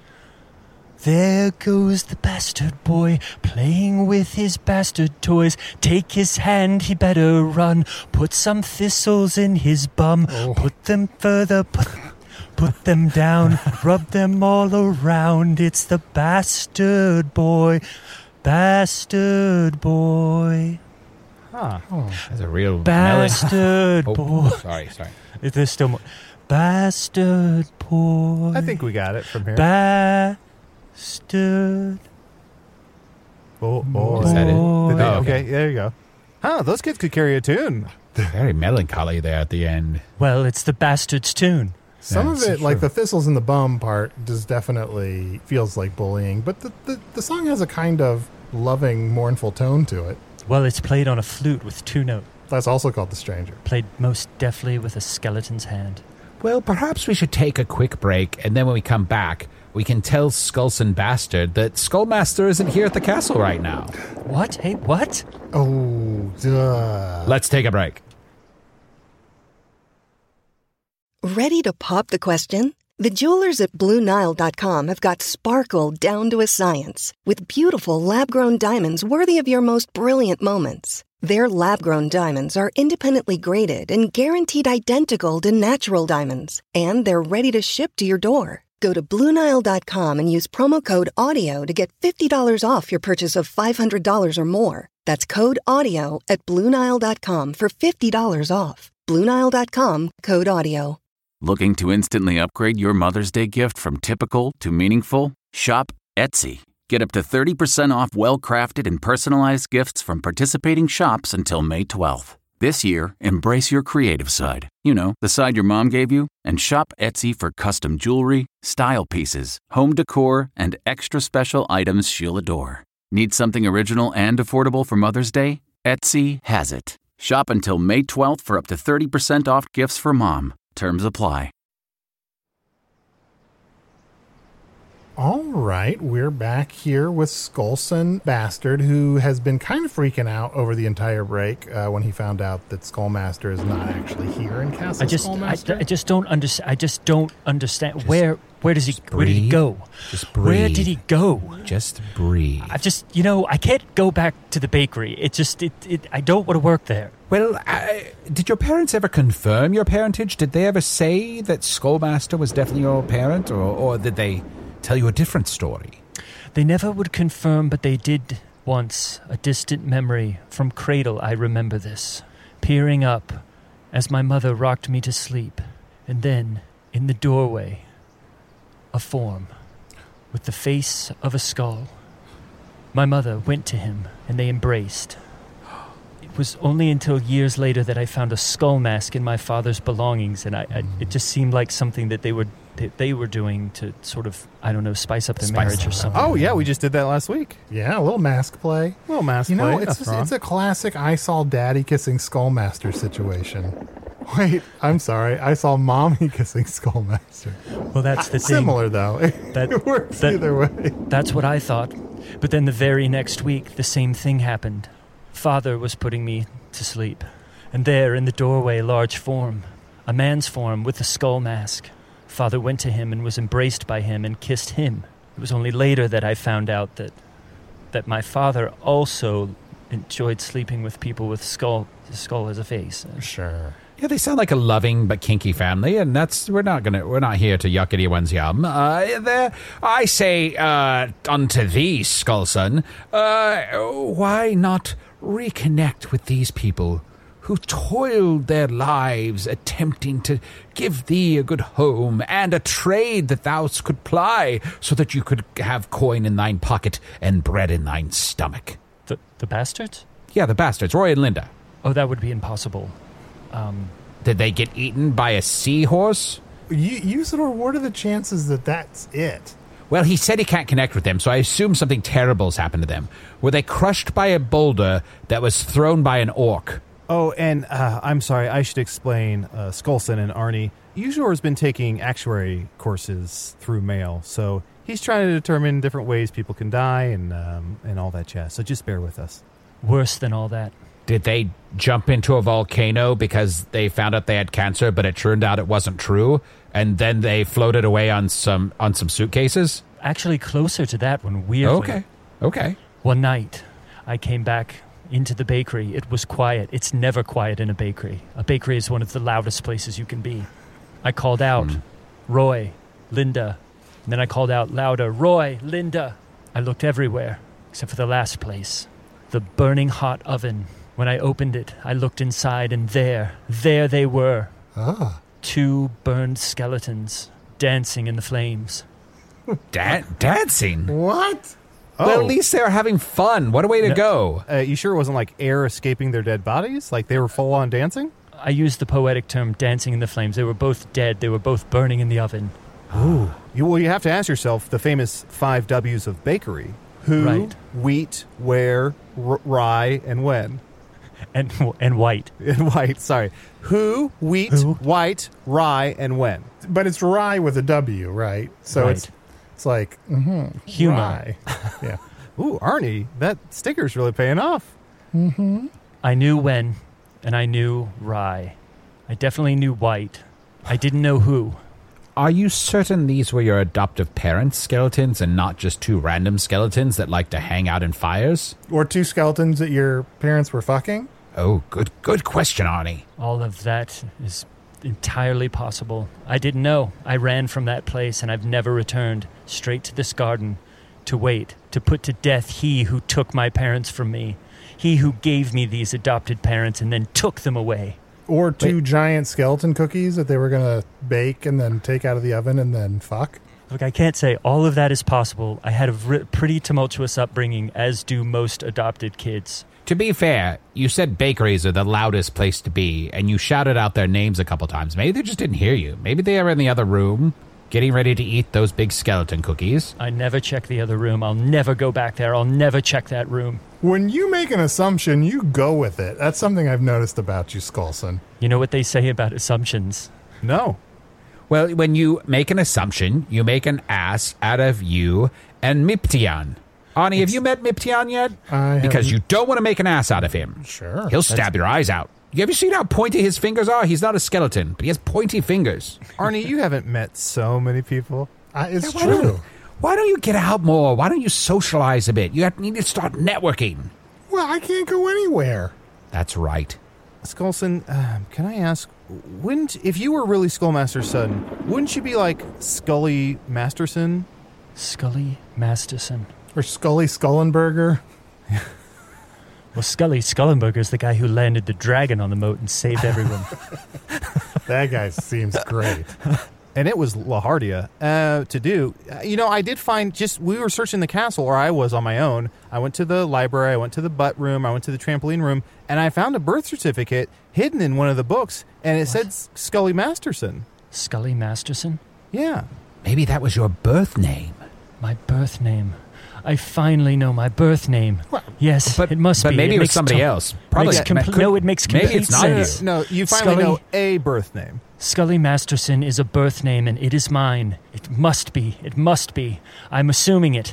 [SPEAKER 7] There goes the bastard boy, playing with his bastard toys. Take his hand, he better run. Put some thistles in his bum.
[SPEAKER 4] Oh.
[SPEAKER 7] Put them further, put, put them down. Rub them all around. It's the bastard boy, bastard boy.
[SPEAKER 5] Huh.
[SPEAKER 4] Oh.
[SPEAKER 6] That's a real
[SPEAKER 7] Bastard
[SPEAKER 6] melon-
[SPEAKER 7] boy.
[SPEAKER 6] Oh, sorry, sorry.
[SPEAKER 7] There's still more. Bastard boy.
[SPEAKER 5] I think we got it from here.
[SPEAKER 7] Bastard.
[SPEAKER 5] Oh, boy.
[SPEAKER 6] Is that it?
[SPEAKER 7] boy.
[SPEAKER 5] Did they-
[SPEAKER 6] Oh,
[SPEAKER 5] okay.
[SPEAKER 6] okay.
[SPEAKER 5] there you go. Huh, those kids could carry a tune.
[SPEAKER 6] Very melancholy there at the end.
[SPEAKER 7] Well, it's the bastard's tune.
[SPEAKER 4] Some
[SPEAKER 6] Yeah,
[SPEAKER 4] of
[SPEAKER 6] it's
[SPEAKER 4] it, like
[SPEAKER 6] true.
[SPEAKER 4] the thistles in the bum part, does definitely feels like bullying, but the, the, the song has a kind of loving, mournful tone to it.
[SPEAKER 7] Well, it's played on a flute with two notes,
[SPEAKER 4] That's also called The Stranger.
[SPEAKER 7] played most deftly with a skeleton's hand.
[SPEAKER 6] Well, perhaps we should take a quick break, and then when we come back, we can tell Skulson Bastard that Skullmaster isn't here at the castle right now.
[SPEAKER 7] What? Hey, what?
[SPEAKER 4] Oh, duh.
[SPEAKER 6] Let's take a break.
[SPEAKER 8] Ready to pop the question? The jewelers at Blue Nile dot com have got sparkle down to a science with beautiful lab-grown diamonds worthy of your most brilliant moments. Their lab-grown diamonds are independently graded and guaranteed identical to natural diamonds, and they're ready to ship to your door. Go to Blue Nile dot com and use promo code AUDIO to get fifty dollars off your purchase of five hundred dollars or more. That's code AUDIO at Blue Nile dot com for fifty dollars off. Blue Nile dot com, code AUDIO.
[SPEAKER 9] Looking to instantly upgrade your Mother's Day gift from typical to meaningful? Shop Etsy. Get up to thirty percent off well-crafted and personalized gifts from participating shops until May twelfth. This year, embrace your creative side. You know, the side your mom gave you. And shop Etsy for custom jewelry, style pieces, home decor, and extra special items she'll adore. Need something original and affordable for Mother's Day? Etsy has it. Shop until May twelfth for up to thirty percent off gifts for mom. Terms apply.
[SPEAKER 4] All right, we're back here with Skulson Bastard, who has been kind of freaking out over the entire break uh, when he found out that Skullmaster is not actually here in Castle
[SPEAKER 7] I just, I,
[SPEAKER 4] Skullmaster.
[SPEAKER 7] I just don't understand. I just don't understand. Where, where does he? Where did he
[SPEAKER 6] breathe.
[SPEAKER 7] go?
[SPEAKER 6] Just
[SPEAKER 7] Where
[SPEAKER 6] breathe.
[SPEAKER 7] did he go?
[SPEAKER 6] Just breathe.
[SPEAKER 7] I just, you know, I can't go back to the bakery. It just, it, it I don't want to work there.
[SPEAKER 6] Well, I, did your parents ever confirm your parentage? Did they ever say that Skullmaster was definitely your parent, or, or did they tell you a different story?
[SPEAKER 7] They never would confirm, but they did once. A distant memory from cradle, I remember this. Peering up as my mother rocked me to sleep. And then, in the doorway, a form with the face of a skull. My mother went to him, and they embraced. It was only until years later that I found a skull mask in my father's belongings, and I, I, it just seemed like something that they were that they were doing to sort of, I don't know, spice up their
[SPEAKER 6] Spice
[SPEAKER 7] marriage
[SPEAKER 6] it
[SPEAKER 7] or
[SPEAKER 6] up.
[SPEAKER 7] something.
[SPEAKER 5] Oh, yeah, we just did that last week.
[SPEAKER 4] yeah, a little mask play.
[SPEAKER 5] A little mask
[SPEAKER 4] You know,
[SPEAKER 5] play.
[SPEAKER 4] it's
[SPEAKER 5] That's
[SPEAKER 4] just,
[SPEAKER 5] wrong.
[SPEAKER 4] it's a classic I saw daddy kissing Skullmaster situation. Wait, I'm sorry. I saw mommy kissing Skullmaster.
[SPEAKER 7] Well, that's the thing.
[SPEAKER 4] Similar, though.
[SPEAKER 7] That-
[SPEAKER 4] it works
[SPEAKER 7] that-
[SPEAKER 4] either way.
[SPEAKER 7] That's what I thought. But then the very next week, the same thing happened. Father was putting me to sleep. And there, in the doorway, a large form. A man's form with a skull mask. Father went to him and was embraced by him and kissed him. It was only later that I found out that that my father also enjoyed sleeping with people with skull skull as a face.
[SPEAKER 4] Sure.
[SPEAKER 6] Yeah, they sound like a loving but kinky family, and that's we're not gonna we're not here to yuck anyone's yum. Uh, there, I say uh, unto thee, Skullson, uh, why not reconnect with these people who toiled their lives attempting to give thee a good home and a trade that thou could ply, so that you could have coin in thine pocket and bread in thine stomach.
[SPEAKER 7] The the bastards?
[SPEAKER 6] Yeah, the bastards, Roy and Linda.
[SPEAKER 7] Oh, that would be impossible. Um,
[SPEAKER 6] Did they get eaten by a seahorse?
[SPEAKER 4] You, you said, or what are the chances that that's it?
[SPEAKER 6] Well, he said he can't connect with them, so I assume something terrible's happened to them. Were they crushed by a boulder that was thrown by an orc?
[SPEAKER 5] Oh, and uh, I'm sorry, I should explain, uh, Skulson and Arnie. Usuor has been taking actuary courses through mail, so he's trying to determine different ways people can die and um, and all that jazz. So just bear with us.
[SPEAKER 7] worse than all that.
[SPEAKER 6] Did they jump into a volcano because they found out they had cancer, but it turned out it wasn't true, and then they floated away on some on some suitcases?
[SPEAKER 7] Actually, closer to that one, weirdly.
[SPEAKER 6] Okay, okay.
[SPEAKER 7] One night, I came back into the bakery. It was quiet. It's never quiet in a bakery. A bakery is one of the loudest places you can be. I called out,
[SPEAKER 6] Mm.
[SPEAKER 7] Roy, Linda. And then I called out louder, Roy, Linda. I looked everywhere, except for the last place. The burning hot oven When I opened it, I looked inside, and there, there they were.
[SPEAKER 4] Ah.
[SPEAKER 7] Two burned skeletons dancing in the flames.
[SPEAKER 6] Da- dancing?
[SPEAKER 4] What?
[SPEAKER 6] Well,
[SPEAKER 5] Oh.
[SPEAKER 6] at least they're having fun. What a way to
[SPEAKER 7] No.
[SPEAKER 6] go.
[SPEAKER 5] Uh, you sure it wasn't like air escaping their dead bodies? Like they were full on dancing?
[SPEAKER 7] I used the poetic term dancing in the flames. They were both dead. They were both burning in the oven.
[SPEAKER 5] Ooh. You, well, you have to ask yourself the famous five W's of bakery. Who,
[SPEAKER 7] Right.
[SPEAKER 5] wheat, where, r- rye, and when.
[SPEAKER 7] And and white.
[SPEAKER 5] And white, sorry. Who, wheat,
[SPEAKER 7] Who?
[SPEAKER 5] white, rye, and when.
[SPEAKER 4] But it's rye with a W, right? So
[SPEAKER 7] Right.
[SPEAKER 4] it's it's like mm-hmm,
[SPEAKER 7] Humor.
[SPEAKER 4] rye. Yeah.
[SPEAKER 5] Ooh, Arnie, that sticker's really paying off.
[SPEAKER 7] I knew when, and I knew rye. I definitely knew white. I didn't know who.
[SPEAKER 6] Are you certain these were your adoptive parents' skeletons and not just two random skeletons that like to hang out in fires?
[SPEAKER 4] Or two skeletons that your parents were fucking?
[SPEAKER 6] Oh, good good question, Arnie.
[SPEAKER 7] All of that is entirely possible. I didn't know. I ran from that place, and I've never returned. Straight to this garden. To wait. To put to death he who took my parents from me. He who gave me these adopted parents and then took them away.
[SPEAKER 4] Or two giant skeleton cookies that they were going to bake and then take out of the oven and then fuck?
[SPEAKER 7] Look, I can't say all of that is possible. I had a r- pretty tumultuous upbringing, as do most adopted kids.
[SPEAKER 6] To be fair, you said bakeries are the loudest place to be, and you shouted out their names a couple times. Maybe they just didn't hear you. Maybe they are in the other room, getting ready to eat those big skeleton cookies.
[SPEAKER 7] I never check the other room. I'll never go back there. I'll never check that room.
[SPEAKER 4] When you make an assumption, you go with it. That's something I've noticed about you, Skullson.
[SPEAKER 7] You know what they say about assumptions?
[SPEAKER 5] No.
[SPEAKER 6] Well, when you make an assumption, you make an ass out of you and Miptian. Arnie, have you met Miptian yet?
[SPEAKER 4] I
[SPEAKER 6] Because
[SPEAKER 4] haven't.
[SPEAKER 6] you don't want to make an ass out of him.
[SPEAKER 4] Sure.
[SPEAKER 6] He'll stab your eyes out. You ever seen how pointy his fingers are? He's not a skeleton, but he has pointy fingers.
[SPEAKER 5] Arnie, you haven't met so many people.
[SPEAKER 4] I, it's
[SPEAKER 6] Yeah, why don't-
[SPEAKER 4] true.
[SPEAKER 6] Why don't you get out more? Why don't you socialize a bit? You have, need to start networking.
[SPEAKER 4] Well, I can't go anywhere.
[SPEAKER 6] That's right.
[SPEAKER 5] Skullson, uh, can I ask, wouldn't, if you were really Skullmaster's son, wouldn't you be like Scully Masterson?
[SPEAKER 7] Scully Masterson.
[SPEAKER 4] Or Scully Skullenberger.
[SPEAKER 7] Well, Scully Skullenberger's the guy who landed the dragon on the moat and saved everyone.
[SPEAKER 4] That guy seems great.
[SPEAKER 5] And it was LaHardia uh, to do. Uh, you know, I did find just, we were searching the castle, or I was on my own. I went to the library, I went to the butt room, I went to the trampoline room, and I found a birth certificate hidden in one of the books, and it said Scully Masterson.
[SPEAKER 7] Scully Masterson?
[SPEAKER 5] Yeah.
[SPEAKER 6] Maybe that was your birth name.
[SPEAKER 7] My birth name. I finally know my birth name. Yes,
[SPEAKER 6] But
[SPEAKER 7] it must
[SPEAKER 6] but
[SPEAKER 7] be.
[SPEAKER 6] maybe it, was
[SPEAKER 7] makes
[SPEAKER 6] somebody
[SPEAKER 7] to-
[SPEAKER 6] else. Probably
[SPEAKER 7] makes compl-
[SPEAKER 6] could-
[SPEAKER 7] no, it makes
[SPEAKER 6] maybe
[SPEAKER 7] complete
[SPEAKER 6] it's not
[SPEAKER 7] sense.
[SPEAKER 6] you.
[SPEAKER 5] No, you finally
[SPEAKER 7] Scully-
[SPEAKER 5] know a birth name.
[SPEAKER 7] Scully Masterson is a birth name, and it is mine. It must be. It must be. I'm assuming it.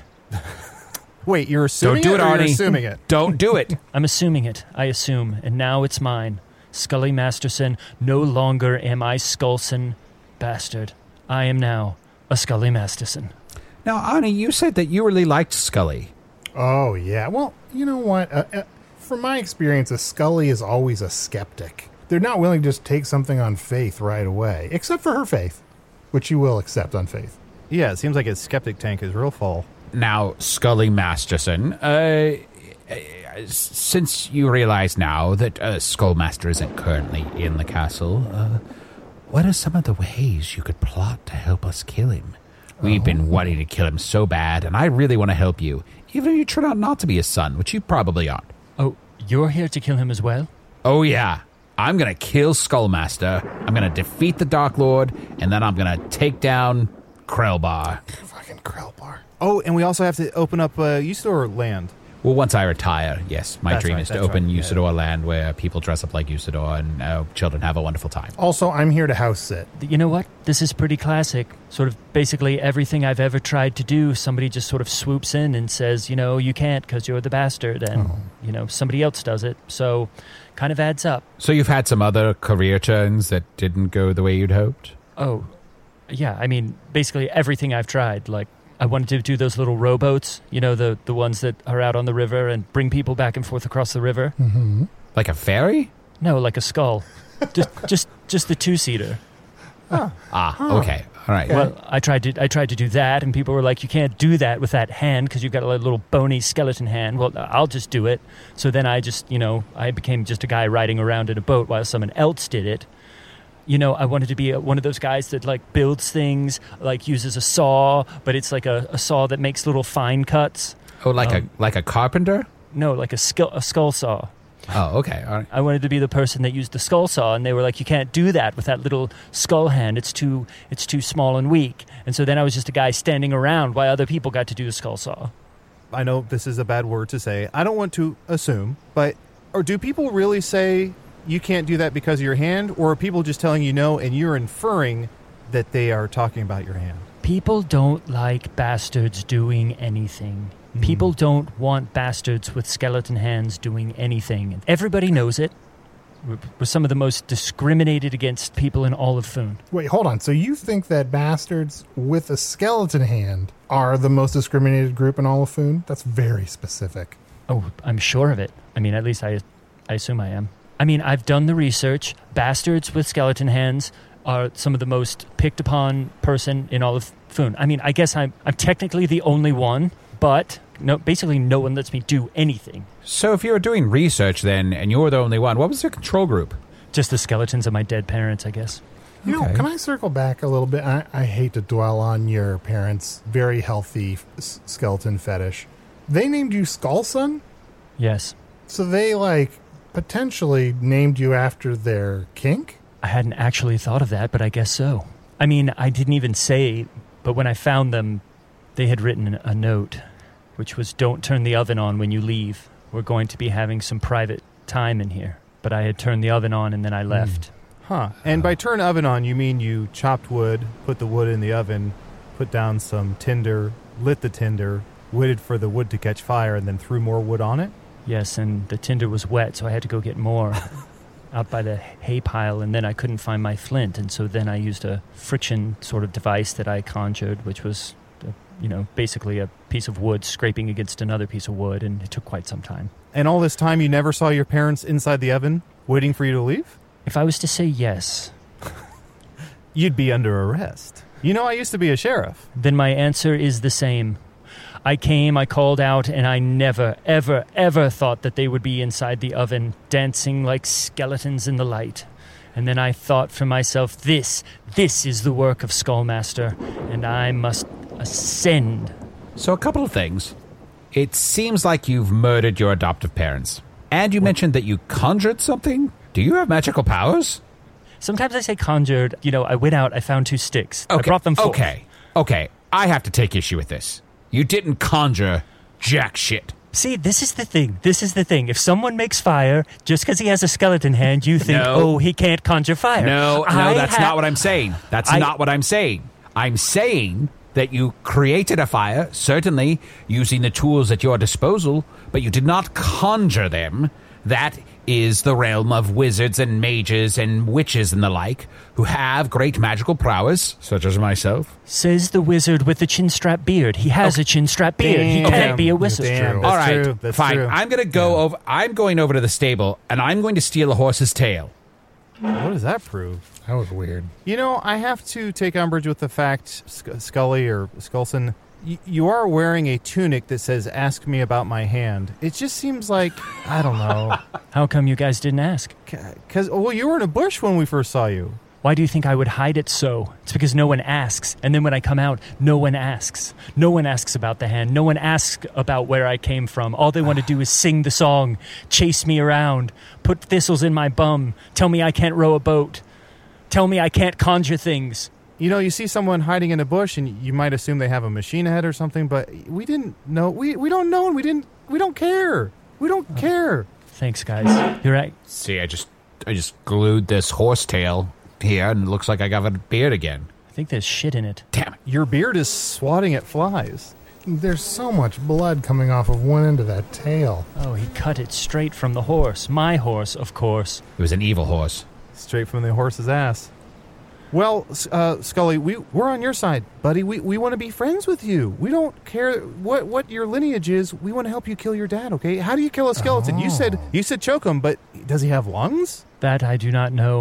[SPEAKER 5] Wait, you're assuming
[SPEAKER 6] Don't do
[SPEAKER 5] it,
[SPEAKER 6] it,
[SPEAKER 5] or you're
[SPEAKER 6] Arnie.
[SPEAKER 5] assuming it?
[SPEAKER 6] Don't do it.
[SPEAKER 7] I'm assuming it. I assume, and now it's mine. Scully Masterson. No longer am I Skullson, bastard. I am now a Scully Masterson.
[SPEAKER 6] Now, Arnie, you said that you really liked Scully.
[SPEAKER 4] Oh, yeah. Well, you know what? Uh, uh, from my experience, a Scully is always a skeptic. They're not willing to just take something on faith right away, except for her faith, which you will accept on faith.
[SPEAKER 5] Yeah, it seems like his skeptic tank is real full.
[SPEAKER 6] Now, Scully Masterson, uh, uh, since you realize now that uh, Skullmaster isn't currently in the castle, uh, what are some of the ways you could plot to help us kill him? We've
[SPEAKER 4] Oh.
[SPEAKER 6] been wanting to kill him so bad, and I really want to help you, even if you turn out not to be his son, which you probably aren't.
[SPEAKER 7] Oh, you're here to kill him as well?
[SPEAKER 6] Oh, yeah. I'm going to kill Skullmaster, I'm going to defeat the Dark Lord, and then I'm going to take down Krellbar.
[SPEAKER 4] Fucking Krellbar.
[SPEAKER 5] Oh, and we also have to open up uh, Usador land.
[SPEAKER 6] Well, once I retire, yes, my
[SPEAKER 5] That's
[SPEAKER 6] dream
[SPEAKER 5] right,
[SPEAKER 6] is to
[SPEAKER 5] that's
[SPEAKER 6] open
[SPEAKER 5] right, yeah.
[SPEAKER 6] Usador land where people dress up like Usador and uh, children have a wonderful time.
[SPEAKER 4] Also, I'm here to house sit.
[SPEAKER 7] You know what? This is pretty classic. Sort of basically everything I've ever tried to do, somebody just sort of swoops in and says, you know, you can't because you're the bastard, and,
[SPEAKER 4] Oh.
[SPEAKER 7] you know, somebody else does it. So kind of adds up.
[SPEAKER 6] So you've had some other career turns that didn't go the way you'd hoped?
[SPEAKER 7] Oh, yeah. I mean, basically everything I've tried. Like, I wanted to do those little rowboats, you know, the, the ones that are out on the river and bring people back and forth across the river.
[SPEAKER 4] Mm-hmm.
[SPEAKER 6] Like a ferry?
[SPEAKER 7] No, like a skull. just, just, just the two-seater.
[SPEAKER 6] Ah, okay. All right.
[SPEAKER 4] Okay.
[SPEAKER 7] Well, I tried to I tried to do that, and people were like, "You can't do that with that hand because you've got a little bony skeleton hand." Well, I'll just do it. So then I just, you know, I became just a guy riding around in a boat while someone else did it. You know, I wanted to be a, one of those guys that like builds things, like uses a saw, but it's like a, a saw that makes little fine cuts.
[SPEAKER 6] Oh, like
[SPEAKER 7] Um,
[SPEAKER 6] a like a carpenter?
[SPEAKER 7] No, like a skull a skull saw.
[SPEAKER 6] Oh, okay. All right.
[SPEAKER 7] I wanted to be the person that used the skull saw, and they were like, "You can't do that with that little skull hand. It's too it's too small and weak." And so then I was just a guy standing around while other people got to do the skull saw.
[SPEAKER 5] I know this is a bad word to say. I don't want to assume, but or do people really say you can't do that because of your hand, or are people just telling you no and you're inferring that they are talking about your hand?
[SPEAKER 7] People don't like bastards doing anything. People don't want bastards with skeleton hands doing anything. Everybody knows it. We're, we're some of the most discriminated against people in all of Foon.
[SPEAKER 4] Wait, hold on. So you think that bastards with a skeleton hand are the most discriminated group in all of Foon? That's very specific.
[SPEAKER 7] Oh, I'm sure of it. I mean, at least I, I assume I am. I mean, I've done the research. Bastards with skeleton hands are some of the most picked upon person in all of Foon. I mean, I guess I'm I'm technically the only one, but no, basically no one lets me do anything.
[SPEAKER 6] So if you were doing research then, and you were the only one, what was your control group?
[SPEAKER 7] Just the skeletons of my dead parents, I guess.
[SPEAKER 4] You
[SPEAKER 6] Okay.
[SPEAKER 4] know, can I circle back a little bit? I, I hate to dwell on your parents' very healthy s- skeleton fetish. They named you Skullson?
[SPEAKER 7] Yes.
[SPEAKER 4] So they, like, potentially named you after their kink?
[SPEAKER 7] I hadn't actually thought of that, but I guess so. I mean, I didn't even say, but when I found them, they had written a note, which was, "Don't turn the oven on when you leave. We're going to be having some private time in here." But I had turned the oven on and then I left.
[SPEAKER 5] Huh. And by turn oven on, you mean you chopped wood, put the wood in the oven, put down some tinder, lit the tinder, waited for the wood to catch fire, and then threw more wood on it?
[SPEAKER 7] Yes, and the tinder was wet, so I had to go get more out by the hay pile, and then I couldn't find my flint, and so then I used a friction sort of device that I conjured, which was, uh, you know, basically a piece of wood scraping against another piece of wood, and it took quite some time.
[SPEAKER 5] And all this time you never saw your parents inside the oven, waiting for you to leave?
[SPEAKER 7] If I was to say yes,
[SPEAKER 5] You'd be under arrest. You know, I used to be a sheriff.
[SPEAKER 7] then my answer is the same. I came, I called out, and I never, ever, ever thought that they would be inside the oven, dancing like skeletons in the light. And then I thought for myself, this, this is the work of Skullmaster, and I must ascend.
[SPEAKER 6] So a couple of things. It seems like you've murdered your adoptive parents. And you mentioned that you conjured something? Do you have magical powers?
[SPEAKER 7] Sometimes I say conjured. You know, I went out, I found two sticks. I brought them forth.
[SPEAKER 6] Okay, okay. I have to take issue with this. You didn't conjure jack shit.
[SPEAKER 7] See, this is the thing. This is the thing. If someone makes fire, just because he has a skeleton hand, you think,
[SPEAKER 6] No.
[SPEAKER 7] oh, he can't conjure fire.
[SPEAKER 6] No, no,
[SPEAKER 7] I
[SPEAKER 6] that's
[SPEAKER 7] ha-
[SPEAKER 6] not what I'm saying. That's
[SPEAKER 7] I-
[SPEAKER 6] not what I'm saying. I'm saying that you created a fire, certainly using the tools at your disposal, but you did not conjure them. That is the realm of wizards and mages and witches and the like, who have great magical prowess, such as myself.
[SPEAKER 7] Says the wizard with the chin-strap beard. He has a chin-strap beard. He
[SPEAKER 5] Damn.
[SPEAKER 7] can't be a wizard.
[SPEAKER 5] Damn. That's
[SPEAKER 6] All right,
[SPEAKER 5] true. That's
[SPEAKER 6] fine.
[SPEAKER 5] true.
[SPEAKER 6] I'm going to go over. I'm going over to the stable, and I'm going to steal a horse's tail.
[SPEAKER 5] What does that prove?
[SPEAKER 4] That was weird.
[SPEAKER 5] You know, I have to take umbrage with the fact, Sc- Scully or Skullson, y- you are wearing a tunic that says, "Ask me about my hand." It just seems like, I don't know.
[SPEAKER 7] How come you guys didn't ask?
[SPEAKER 5] Because, well, you were in a bush when we first saw you.
[SPEAKER 7] Why do you think I would hide it so? It's because no one asks. And then when I come out, no one asks. No one asks about the hand. No one asks about where I came from. All they want to do is sing the song, chase me around, put thistles in my bum, tell me I can't row a boat, tell me I can't conjure things.
[SPEAKER 5] You know, you see someone hiding in a bush and you might assume they have a machine head or something, but we didn't know. We, we don't know and we didn't, we don't care. We don't care.
[SPEAKER 7] Thanks, guys. You're right.
[SPEAKER 6] See, I just, I just glued this horse tail here, and it looks like I got a beard again.
[SPEAKER 7] I think there's shit in it.
[SPEAKER 6] Damn it.
[SPEAKER 5] Your beard is swatting at flies.
[SPEAKER 4] There's so much blood coming off of one end of that tail.
[SPEAKER 7] Oh, he cut it straight from the horse. My horse, of course.
[SPEAKER 6] It was an evil horse.
[SPEAKER 5] Straight from the horse's ass. Well, uh, Scully, we, we're on your side, buddy. We, we want to be friends with you. We don't care what, what your lineage is. We want to help you kill your dad, okay? How do you kill a skeleton? You said you said choke him, but does he have lungs?
[SPEAKER 7] That I do not know.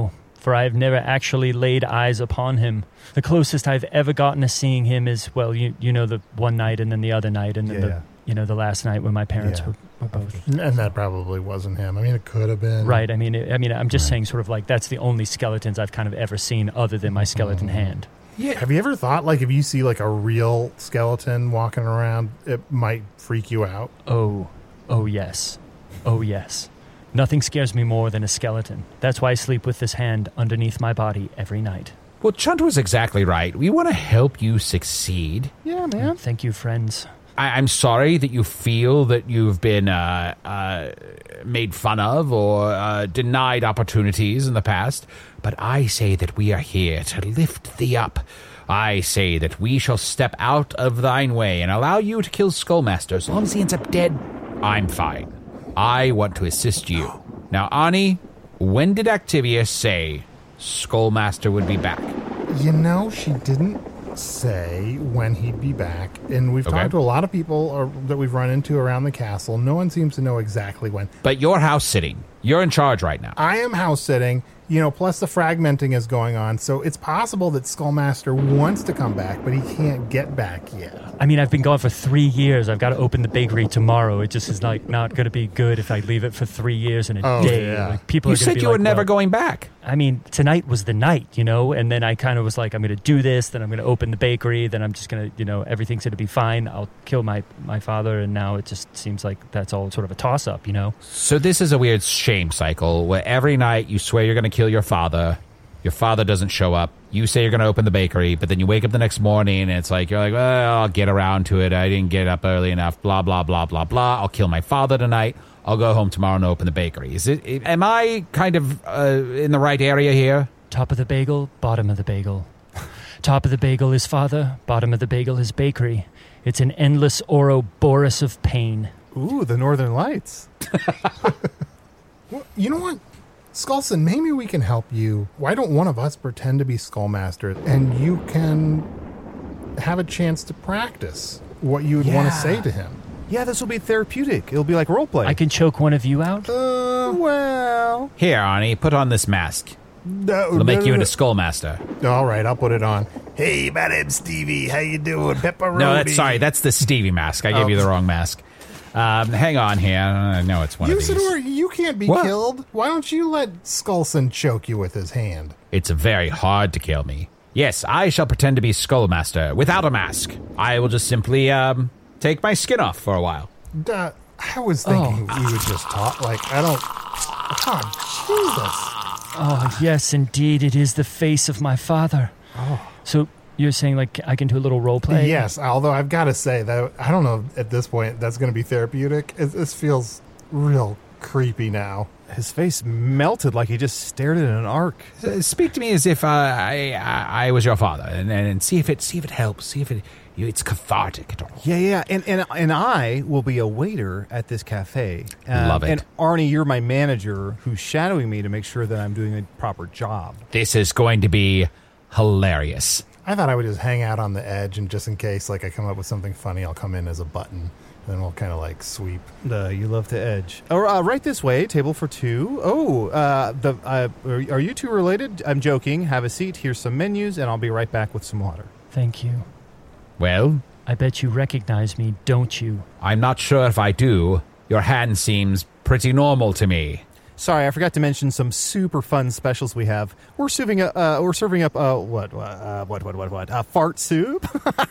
[SPEAKER 7] for I have never actually laid eyes upon him. The closest I've ever gotten to seeing him is, well, you you know, the one night and then the other night and then
[SPEAKER 5] Yeah.
[SPEAKER 7] the, you know, the last night when my parents
[SPEAKER 4] Yeah.
[SPEAKER 7] were, were both.
[SPEAKER 4] And that probably wasn't him. I mean, it could have been.
[SPEAKER 7] Right. I mean, it, I mean, I'm just
[SPEAKER 4] Right.
[SPEAKER 7] saying sort of like that's the only skeletons I've kind of ever seen other than my skeleton
[SPEAKER 4] Mm-hmm.
[SPEAKER 7] hand.
[SPEAKER 4] Yeah. Have you ever thought, like, if you see, like, a real skeleton walking around, it might freak you out?
[SPEAKER 7] Oh, oh yes. Oh yes. Nothing scares me more than a skeleton. That's why I sleep with this hand underneath my body every night.
[SPEAKER 6] Well, Chunt was exactly right. We want to help you succeed.
[SPEAKER 5] Yeah, man.
[SPEAKER 7] Thank you, friends.
[SPEAKER 6] I- I'm sorry that you feel that you've been uh, uh, made fun of or uh, denied opportunities in the past, but I say that we are here to lift thee up. I say that we shall step out of thine way and allow you to kill Skullmaster. As long as he ends up dead, I'm fine. I want to assist you. Now, Ani, when did Activia say Skullmaster would be back?
[SPEAKER 4] You know, she didn't say when he'd be back. And we've
[SPEAKER 6] Okay.
[SPEAKER 4] talked to a lot of people or, that we've run into around the castle. No one seems to know exactly when.
[SPEAKER 6] But you're house sitting. You're in charge right now.
[SPEAKER 4] I am house sitting, you know, plus the fragmenting is going on. So it's possible that Skullmaster wants to come back, but he can't get back yet.
[SPEAKER 7] I mean, I've been gone for three years. I've got to open the bakery tomorrow. It just is like not going to be good if I leave it for three years in a
[SPEAKER 4] Oh,
[SPEAKER 7] day.
[SPEAKER 4] yeah.
[SPEAKER 7] Like, people
[SPEAKER 6] You
[SPEAKER 7] are gonna
[SPEAKER 6] said
[SPEAKER 7] be
[SPEAKER 6] you
[SPEAKER 7] like,
[SPEAKER 6] were never
[SPEAKER 7] well,
[SPEAKER 6] going back.
[SPEAKER 7] I mean, tonight was the night, you know, and then I kind of was like, I'm going to do this, then I'm going to open the bakery, then I'm just going to, you know, everything's going to be fine. I'll kill my, my father, and now it just seems like that's all sort of a toss-up, you know?
[SPEAKER 6] So this is a weird shame cycle where every night you swear you're going to kill your father. Your father doesn't show up. You say you're going to open the bakery, but then you wake up the next morning and it's like, you're like, well, I'll get around to it. I didn't get up early enough. Blah, blah, blah, blah, blah. I'll kill my father tonight. I'll go home tomorrow and open the bakery. Is it? Am I kind of uh, in the right area here?
[SPEAKER 7] Top of the bagel, bottom of the bagel. Top of the bagel is father, bottom of the bagel is bakery. It's an endless Ouroboros of pain.
[SPEAKER 5] Ooh, the Northern Lights.
[SPEAKER 4] Well, you know what? Skullson, maybe we can help you. Why don't one of us pretend to be Skullmaster and you can have a chance to practice what you would want to
[SPEAKER 5] Yeah.
[SPEAKER 4] say to him?
[SPEAKER 5] Yeah, this will be therapeutic. It'll be like roleplay.
[SPEAKER 7] I can choke one of you out?
[SPEAKER 4] Uh,
[SPEAKER 5] well,
[SPEAKER 6] Here, Arnie, put on this mask.
[SPEAKER 4] no,
[SPEAKER 6] It'll
[SPEAKER 4] no,
[SPEAKER 6] make
[SPEAKER 4] no,
[SPEAKER 6] you
[SPEAKER 4] no.
[SPEAKER 6] into Skullmaster.
[SPEAKER 4] All right, I'll put it on. Hey, my name's Stevie. How you doing? Pepperoni.
[SPEAKER 6] No, that's sorry. That's the Stevie mask. I gave
[SPEAKER 4] Oh.
[SPEAKER 6] you the wrong mask. Um, hang on here. I know it's one of these.
[SPEAKER 4] Usador, you can't be
[SPEAKER 6] What?
[SPEAKER 4] killed. Why don't you let Skullson choke you with his hand?
[SPEAKER 6] It's very hard to kill me. Yes, I shall pretend to be Skullmaster without a mask. I will just simply um, take my skin off for a while.
[SPEAKER 4] Duh, I was thinking you would just talk. Like, I don't. Oh, Jesus.
[SPEAKER 7] Oh, yes, indeed, it is the face of my father. Oh. So you're saying, like, I can do a little role play?
[SPEAKER 4] Yes, although I've got to say that I don't know at this point that's going to be therapeutic. It, this feels real creepy now.
[SPEAKER 5] his face melted like he just stared at an arc.
[SPEAKER 6] Uh, Speak to me as if uh, I, I I was your father, and, and see if it see if it helps. See if it it's cathartic at all.
[SPEAKER 5] Yeah, yeah, and and and I will be a waiter at this cafe. Um,
[SPEAKER 6] Love it.
[SPEAKER 5] And Arnie, you're my manager, who's shadowing me to make sure that I'm doing a proper job.
[SPEAKER 6] This is going to be hilarious.
[SPEAKER 4] I thought I would just hang out on the edge, and just in case, like, I come up with something funny, I'll come in as a button, and then we'll kind of like sweep.
[SPEAKER 5] Uh, you love to edge. Oh, uh, right this way, table for two. Oh, uh, the uh, are, are you two related? I'm joking. Have a seat. Here's some menus, and I'll be right back with some water.
[SPEAKER 7] Thank you.
[SPEAKER 6] Well,
[SPEAKER 7] I bet you recognize me, don't you?
[SPEAKER 6] I'm not sure if I do. Your hand seems pretty normal to me.
[SPEAKER 5] Sorry, I forgot to mention some super fun specials we have. We're serving a, uh, we're serving up uh, what uh, what what what what uh, fart soup.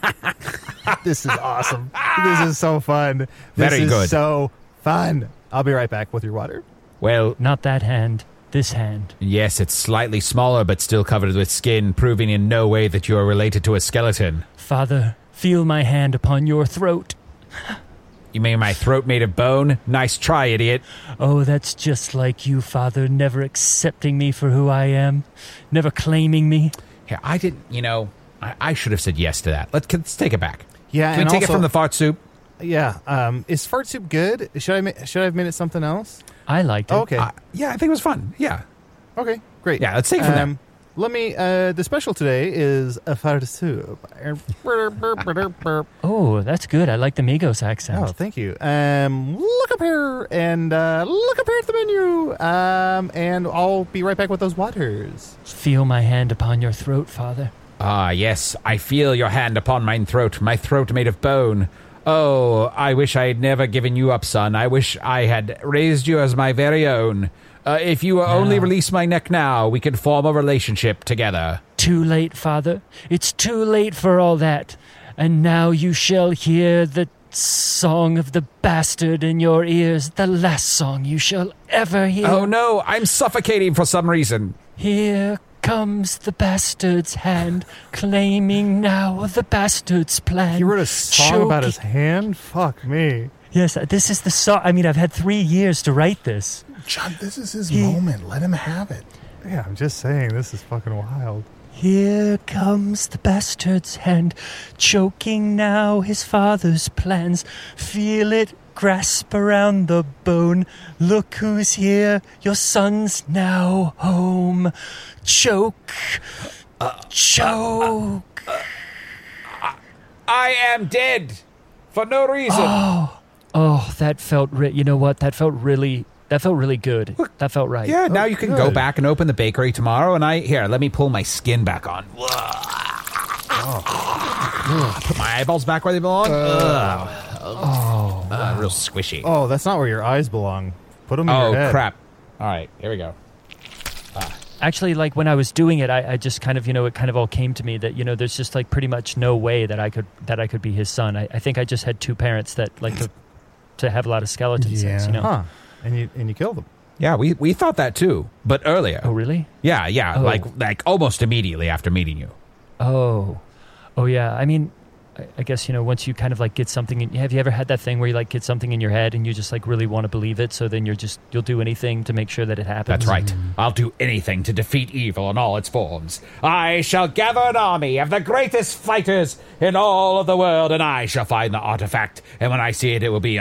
[SPEAKER 5] This is awesome. This is so fun. This
[SPEAKER 6] Very
[SPEAKER 5] is
[SPEAKER 6] good.
[SPEAKER 5] So fun. I'll be right back with your water.
[SPEAKER 6] Well,
[SPEAKER 7] Not that hand, this hand.
[SPEAKER 6] yes, it's slightly smaller but still covered with skin, proving in no way that you are related to a skeleton.
[SPEAKER 7] Father, feel my hand upon your throat.
[SPEAKER 6] You mean my throat made of bone? Nice try, idiot.
[SPEAKER 7] Oh, that's just like you, Father, never accepting me for who I am, never claiming me.
[SPEAKER 6] Here, I didn't, you know, I, I should have said yes to that. Let's, let's take it back.
[SPEAKER 5] Yeah,
[SPEAKER 6] Can we
[SPEAKER 5] and
[SPEAKER 6] take
[SPEAKER 5] also,
[SPEAKER 6] it from the fart soup?
[SPEAKER 5] Yeah. Um, is fart soup good? Should I ma- should I have made it something else?
[SPEAKER 7] I liked it.
[SPEAKER 5] Okay.
[SPEAKER 6] Uh, yeah, I think it was fun. Yeah.
[SPEAKER 5] Okay. Great.
[SPEAKER 6] Yeah, let's take it from
[SPEAKER 5] um, Let me, uh, the special today is a fire soup.
[SPEAKER 7] Oh, that's good. I like the Migos accent.
[SPEAKER 5] Oh, thank you. Um, look up here and uh, look up here at the menu. Um, and I'll be right back with those waters.
[SPEAKER 7] Feel my hand upon your throat, Father.
[SPEAKER 6] Ah, yes, I feel your hand upon mine throat, my throat made of bone. Oh, I wish I had never given you up, son. I wish I had raised you as my very own. Uh, if you will
[SPEAKER 7] No.
[SPEAKER 6] only release my neck now, we could form a relationship together.
[SPEAKER 7] Too late, Father. It's too late for all that. And now you shall hear the song of the bastard in your ears, the last song you shall ever hear.
[SPEAKER 6] Oh no, I'm suffocating for some reason.
[SPEAKER 7] Here comes the bastard's hand, claiming now the bastard's plan.
[SPEAKER 5] He wrote a song
[SPEAKER 7] Choking-
[SPEAKER 5] about his hand? Fuck me.
[SPEAKER 7] Yes, this is the song. I mean, I've had three years to write this.
[SPEAKER 4] John, this is his
[SPEAKER 7] He-
[SPEAKER 4] moment. Let him have it.
[SPEAKER 5] Yeah, I'm just saying, this is fucking wild.
[SPEAKER 7] Here comes the bastard's hand, choking now his father's plans. Feel it grasp around the bone. Look who's here, your son's now home. Choke, choke.
[SPEAKER 6] I am dead for no reason.
[SPEAKER 7] Oh, oh, that felt. Re- you know what? That felt really. That felt really good. That felt right.
[SPEAKER 6] Yeah, now you can go
[SPEAKER 5] good.
[SPEAKER 6] back and open the bakery tomorrow, and I... Here, let me pull my skin back on. Put my eyeballs back where they belong. Ugh.
[SPEAKER 7] Oh,
[SPEAKER 6] Uh, real squishy.
[SPEAKER 5] Oh, that's not where your eyes belong. Put them in
[SPEAKER 6] Oh,
[SPEAKER 5] your head.
[SPEAKER 6] crap. All right, here we go.
[SPEAKER 7] actually, like when I was doing it, I, I just kind of, you know, it kind of all came to me that, you know, there's just like pretty much no way that I could that I could be his son. I, I think I just had two parents that like to to have a lot of skeleton sex, you know.
[SPEAKER 5] Huh. And you and you killed them.
[SPEAKER 6] Yeah, we, we thought that too, but earlier.
[SPEAKER 7] Oh, really?
[SPEAKER 6] Yeah, yeah,
[SPEAKER 7] Oh.
[SPEAKER 6] like like almost immediately after meeting you.
[SPEAKER 7] Oh, oh yeah. I mean, I, I guess, you know, once you kind of like get something, in, have you ever had that thing where you like get something in your head and you just like really want to believe it? So then you're just, you'll do anything to make sure that it happens.
[SPEAKER 6] That's right. I'll do anything to defeat evil in all its forms. I shall gather an army of the greatest fighters in all of the world, and I shall find the artifact. And when I see it, it will be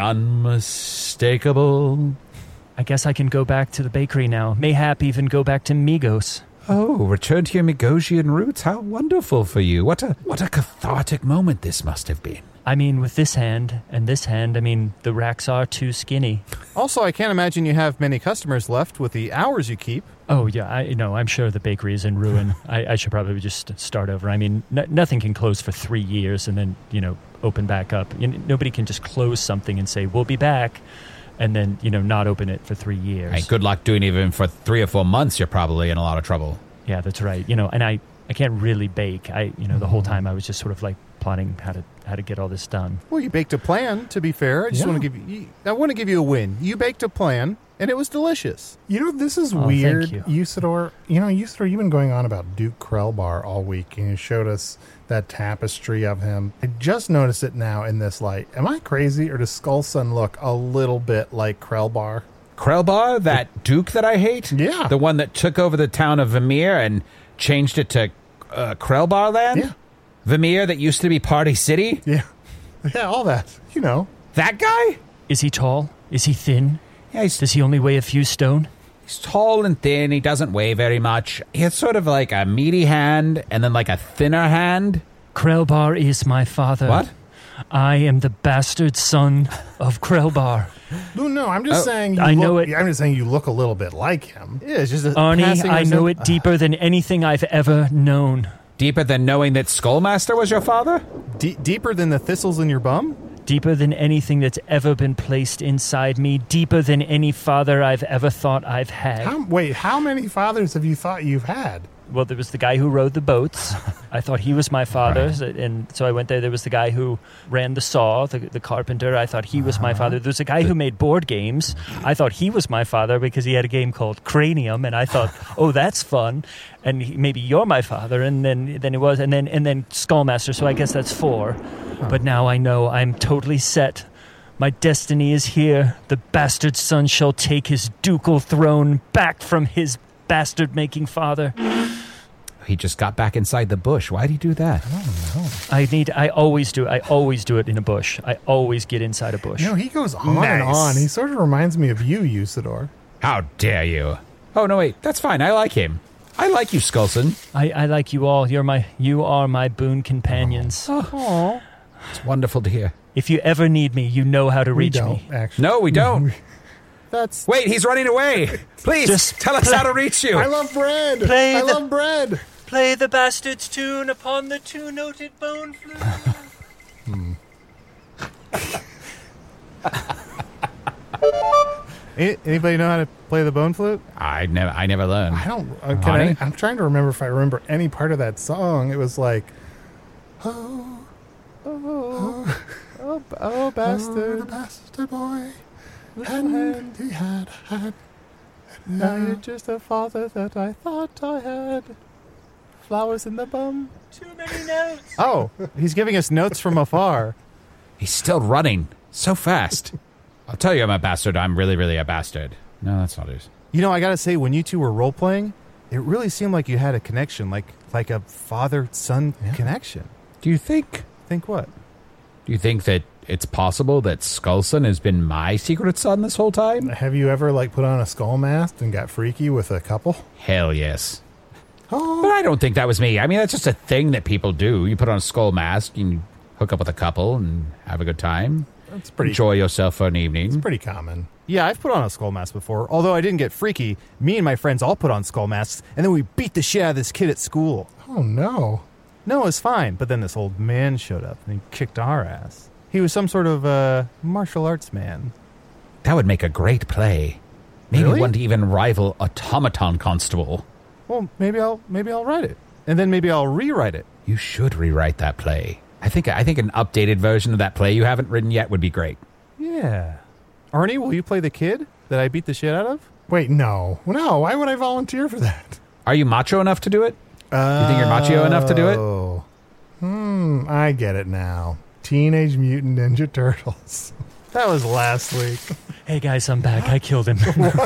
[SPEAKER 6] unmistakable.
[SPEAKER 7] I guess I can go back to the bakery now. Mayhap even go back to Migos.
[SPEAKER 6] Oh, return to your Migosian roots. How wonderful for you. What a what a cathartic moment this must have been.
[SPEAKER 7] I mean, with this hand and this hand, I mean, the racks are too skinny.
[SPEAKER 5] Also, I can't imagine you have many customers left with the hours you keep.
[SPEAKER 7] Oh, yeah, I you know, I'm sure the bakery is in ruin. I, I should probably just start over. I mean, n- nothing can close for three years and then, you know, open back up. You know, nobody can just close something and say, we'll be back, and then, you know, not open it for three years.
[SPEAKER 6] Hey, good luck doing it even for three or four months. You're probably in a lot of trouble.
[SPEAKER 7] Yeah, that's right. You know, and I, I can't really bake. I, you know, the whole time I was just sort of like plotting how to how to get all this done.
[SPEAKER 5] Well, you baked a plan, to be fair. I just
[SPEAKER 4] Yeah.
[SPEAKER 5] want to give you, I want to give you a win. You baked a plan, and it was delicious.
[SPEAKER 4] You know, this is
[SPEAKER 7] Oh, thank
[SPEAKER 4] weird,
[SPEAKER 7] you.
[SPEAKER 4] Usador. You know, Usador, you've been going on about Duke Krellbar all week, and you showed us that tapestry of him. I just noticed it now in this light. Am I crazy, or does Skullson look a little bit like Krellbar?
[SPEAKER 6] Krellbar, that duke that I hate?
[SPEAKER 4] Yeah.
[SPEAKER 6] The one that took over the town of Vermeer and changed it to uh, Krellbar land?
[SPEAKER 4] Yeah.
[SPEAKER 6] Vermeer that used to be Party City?
[SPEAKER 4] Yeah. Yeah, all that. You know.
[SPEAKER 6] That guy?
[SPEAKER 7] Is he tall? Is he thin?
[SPEAKER 6] Yeah, he's,
[SPEAKER 7] Does he only weigh a few stone?
[SPEAKER 6] he's tall and thin. He doesn't weigh very much. He has sort of like a meaty hand and then like a thinner hand.
[SPEAKER 7] Krellbar is my father.
[SPEAKER 6] What?
[SPEAKER 7] I am the bastard son of Krellbar.
[SPEAKER 4] No, no, I'm just
[SPEAKER 6] Oh,
[SPEAKER 4] saying you
[SPEAKER 7] I
[SPEAKER 4] look,
[SPEAKER 7] know it.
[SPEAKER 4] I'm just saying you look a little bit like him.
[SPEAKER 5] Yeah, it's just a
[SPEAKER 7] Arnie,
[SPEAKER 5] passing
[SPEAKER 7] I know
[SPEAKER 5] resem-
[SPEAKER 7] it deeper than anything I've ever known.
[SPEAKER 6] Deeper than knowing that Skullmaster was your father?
[SPEAKER 5] D- deeper than the thistles in your bum?
[SPEAKER 7] Deeper than anything that's ever been placed inside me. Deeper than any father I've ever thought I've had.
[SPEAKER 4] How, wait, how many fathers have you thought you've had?
[SPEAKER 7] Well, there was the guy who rowed the boats. I thought he was my father, so- and so I went there. There was the guy who ran the saw, the, the carpenter. I thought he was my father. There was a guy who made board games. I thought he was my father because he had a game called Cranium, and I thought, oh, that's fun. And he, maybe you're my father, and then then it was, and then and then Skullmaster. So I guess that's four. But now I know I'm totally set. My destiny is here. The bastard son shall take his ducal throne back from his bastard-making father.
[SPEAKER 6] He just got back inside the bush. Why'd he do that?
[SPEAKER 7] I need. I always do. I always do it in a bush. I always get inside a bush.
[SPEAKER 4] You know, he goes on and
[SPEAKER 6] Nice.
[SPEAKER 4] on. He sort of reminds me of you, Usador.
[SPEAKER 6] How dare you? Oh, no, wait. That's fine. I like him. I like you, Skulson.
[SPEAKER 7] I, I like you all. You're my you are my boon companions.
[SPEAKER 6] Oh, it's wonderful to hear.
[SPEAKER 7] If you ever need me, you know how to
[SPEAKER 4] We
[SPEAKER 7] reach
[SPEAKER 4] don't,
[SPEAKER 7] me.
[SPEAKER 4] actually.
[SPEAKER 6] No, we don't.
[SPEAKER 5] That's
[SPEAKER 6] Wait, he's running away. Please,
[SPEAKER 7] Just
[SPEAKER 6] tell us how to reach you.
[SPEAKER 4] I love bread.
[SPEAKER 7] Play
[SPEAKER 4] I
[SPEAKER 7] the-
[SPEAKER 4] love bread.
[SPEAKER 7] Play the bastard's tune upon the two-noted bone flute.
[SPEAKER 5] Any- anybody know how to play the bone flute?
[SPEAKER 6] I never, I never learned.
[SPEAKER 4] I don't. Uh, can
[SPEAKER 6] Honey?
[SPEAKER 4] I, I'm trying to remember if I remember any part of that song. It was like, oh,
[SPEAKER 5] Oh, oh, oh,
[SPEAKER 4] oh, the
[SPEAKER 5] bastard!
[SPEAKER 4] bastard boy, and he had had.
[SPEAKER 5] Now you're
[SPEAKER 4] Now
[SPEAKER 5] just a father that I thought I had. Flowers in the bum.
[SPEAKER 7] Too many notes.
[SPEAKER 5] Oh, he's giving us notes from afar.
[SPEAKER 6] He's still running so fast. I'll tell you I'm a bastard. I'm really, really a bastard. No, that's not it.
[SPEAKER 5] You know, I gotta say, when you two were role playing, it really seemed like you had a connection, like like a father-son
[SPEAKER 4] Yeah.
[SPEAKER 5] connection.
[SPEAKER 6] Do you think?
[SPEAKER 5] Think what?
[SPEAKER 6] Do you think that it's possible that Skulson has been my secret son this whole time?
[SPEAKER 4] have you ever like put on a skull mask and got freaky with a couple?
[SPEAKER 6] Hell yes.
[SPEAKER 4] Oh,
[SPEAKER 6] But I don't think that was me. I mean, that's just a thing that people do. You put on a skull mask, and you hook up with a couple and have a good time.
[SPEAKER 4] that's pretty.
[SPEAKER 6] Enjoy yourself for an evening.
[SPEAKER 4] Pretty common.
[SPEAKER 5] Yeah, I've put on a skull mask before. Although I didn't get freaky, me and my friends all put on skull masks, and then we beat the shit out of this kid at school.
[SPEAKER 4] Oh no.
[SPEAKER 5] No, it was fine, but then this old man showed up, and he kicked our ass. He was some sort of uh, martial arts man.
[SPEAKER 6] That would make a great play. Maybe
[SPEAKER 5] Really?
[SPEAKER 6] one to even rival Automaton Constable.
[SPEAKER 5] Well, maybe I'll maybe I'll write it, and then maybe I'll rewrite it.
[SPEAKER 6] You should rewrite that play. I think I think an updated version of that play you haven't written yet would be great.
[SPEAKER 5] Yeah. Arnie, will you play the kid that I beat the shit out of?
[SPEAKER 4] Wait, no, no. Why would I volunteer for that?
[SPEAKER 6] Are you macho enough to do it? You think you're macho enough to do it?
[SPEAKER 4] Oh, hmm. I get it now. Teenage Mutant Ninja Turtles.
[SPEAKER 5] That was last week.
[SPEAKER 7] Hey guys, I'm back. I killed him.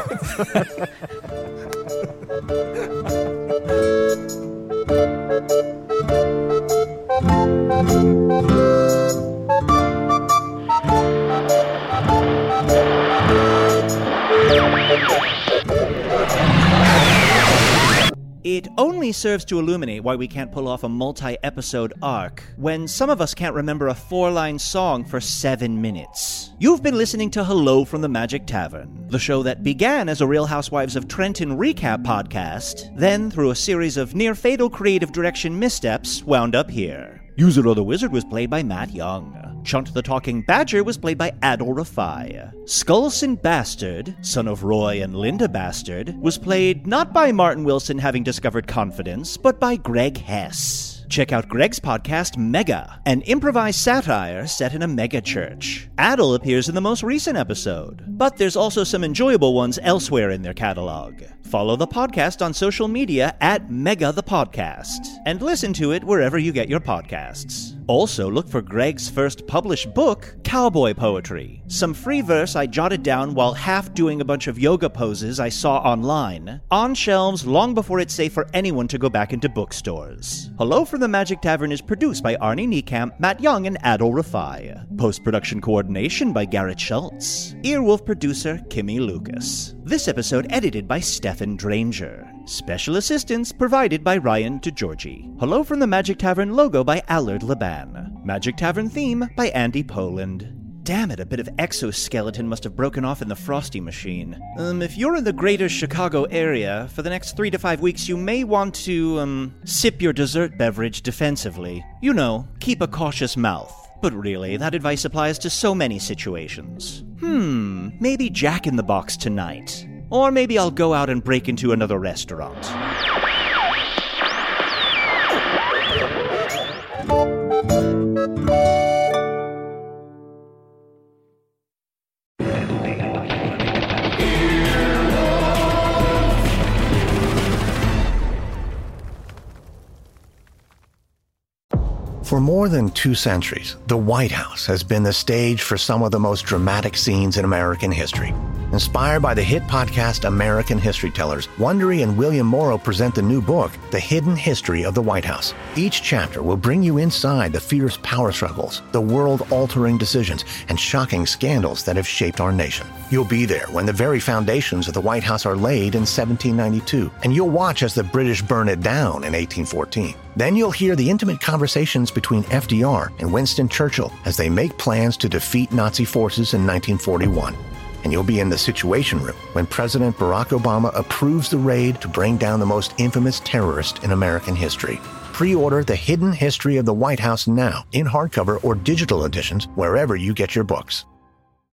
[SPEAKER 3] It only serves to illuminate why we can't pull off a multi-episode arc when some of us can't remember a four-line song for seven minutes. You've been listening to Hello from the Magic Tavern, the show that began as a Real Housewives of Trenton recap podcast, then through a series of near-fatal creative direction missteps, wound up here. Yuzuru the Wizard was played by Matt Young. Chunt the Talking Badger was played by Adol Rafai. Skullson Bastard, son of Roy and Linda Bastard, was played not by Martin Wilson having discovered confidence, but by Greg Hess. Check out Greg's podcast, Mega, an improvised satire set in a mega church. Adol appears in the most recent episode, but there's also some enjoyable ones elsewhere in their catalog. Follow the podcast on social media at Mega the Podcast, and listen to it wherever you get your podcasts. Also, look for Greg's first published book, Cowboy Poetry, some free verse I jotted down while half doing a bunch of yoga poses I saw online, on shelves long before it's safe for anyone to go back into bookstores. Hello from the Magic Tavern is produced by Arnie Niekamp, Matt Young, and Adol Rafai. Post-production coordination by Garrett Schultz. Earwolf producer Kimmy Lucas. This episode edited by Stefan Dranger. Special assistance provided by Ryan DeGiorgi. Hello from the Magic Tavern logo by Allard Laban. Magic Tavern theme by Andy Poland. Damn it, a bit of exoskeleton must have broken off in the Frosty machine. Um, if you're in the greater Chicago area, for the next three to five weeks you may want to, um, sip your dessert beverage defensively. You know, keep a cautious mouth. But really, that advice applies to so many situations. Hmm, maybe Jack in the Box tonight. Or maybe I'll go out and break into another restaurant.
[SPEAKER 10] For more than two centuries, the White House has been the stage for some of the most dramatic scenes in American history. Inspired by the hit podcast American History Tellers, Wondery and William Morrow present the new book, The Hidden History of the White House. Each chapter will bring you inside the fierce power struggles, the world-altering decisions, and shocking scandals that have shaped our nation. You'll be there when the very foundations of the White House are laid in seventeen ninety-two, and you'll watch as the British burn it down in eighteen fourteen. Then you'll hear the intimate conversations between F D R and Winston Churchill as they make plans to defeat Nazi forces in nineteen forty-one. And you'll be in the Situation Room when President Barack Obama approves the raid to bring down the most infamous terrorist in American history. Pre-order The Hidden History of the White House now in hardcover or digital editions wherever you get your books.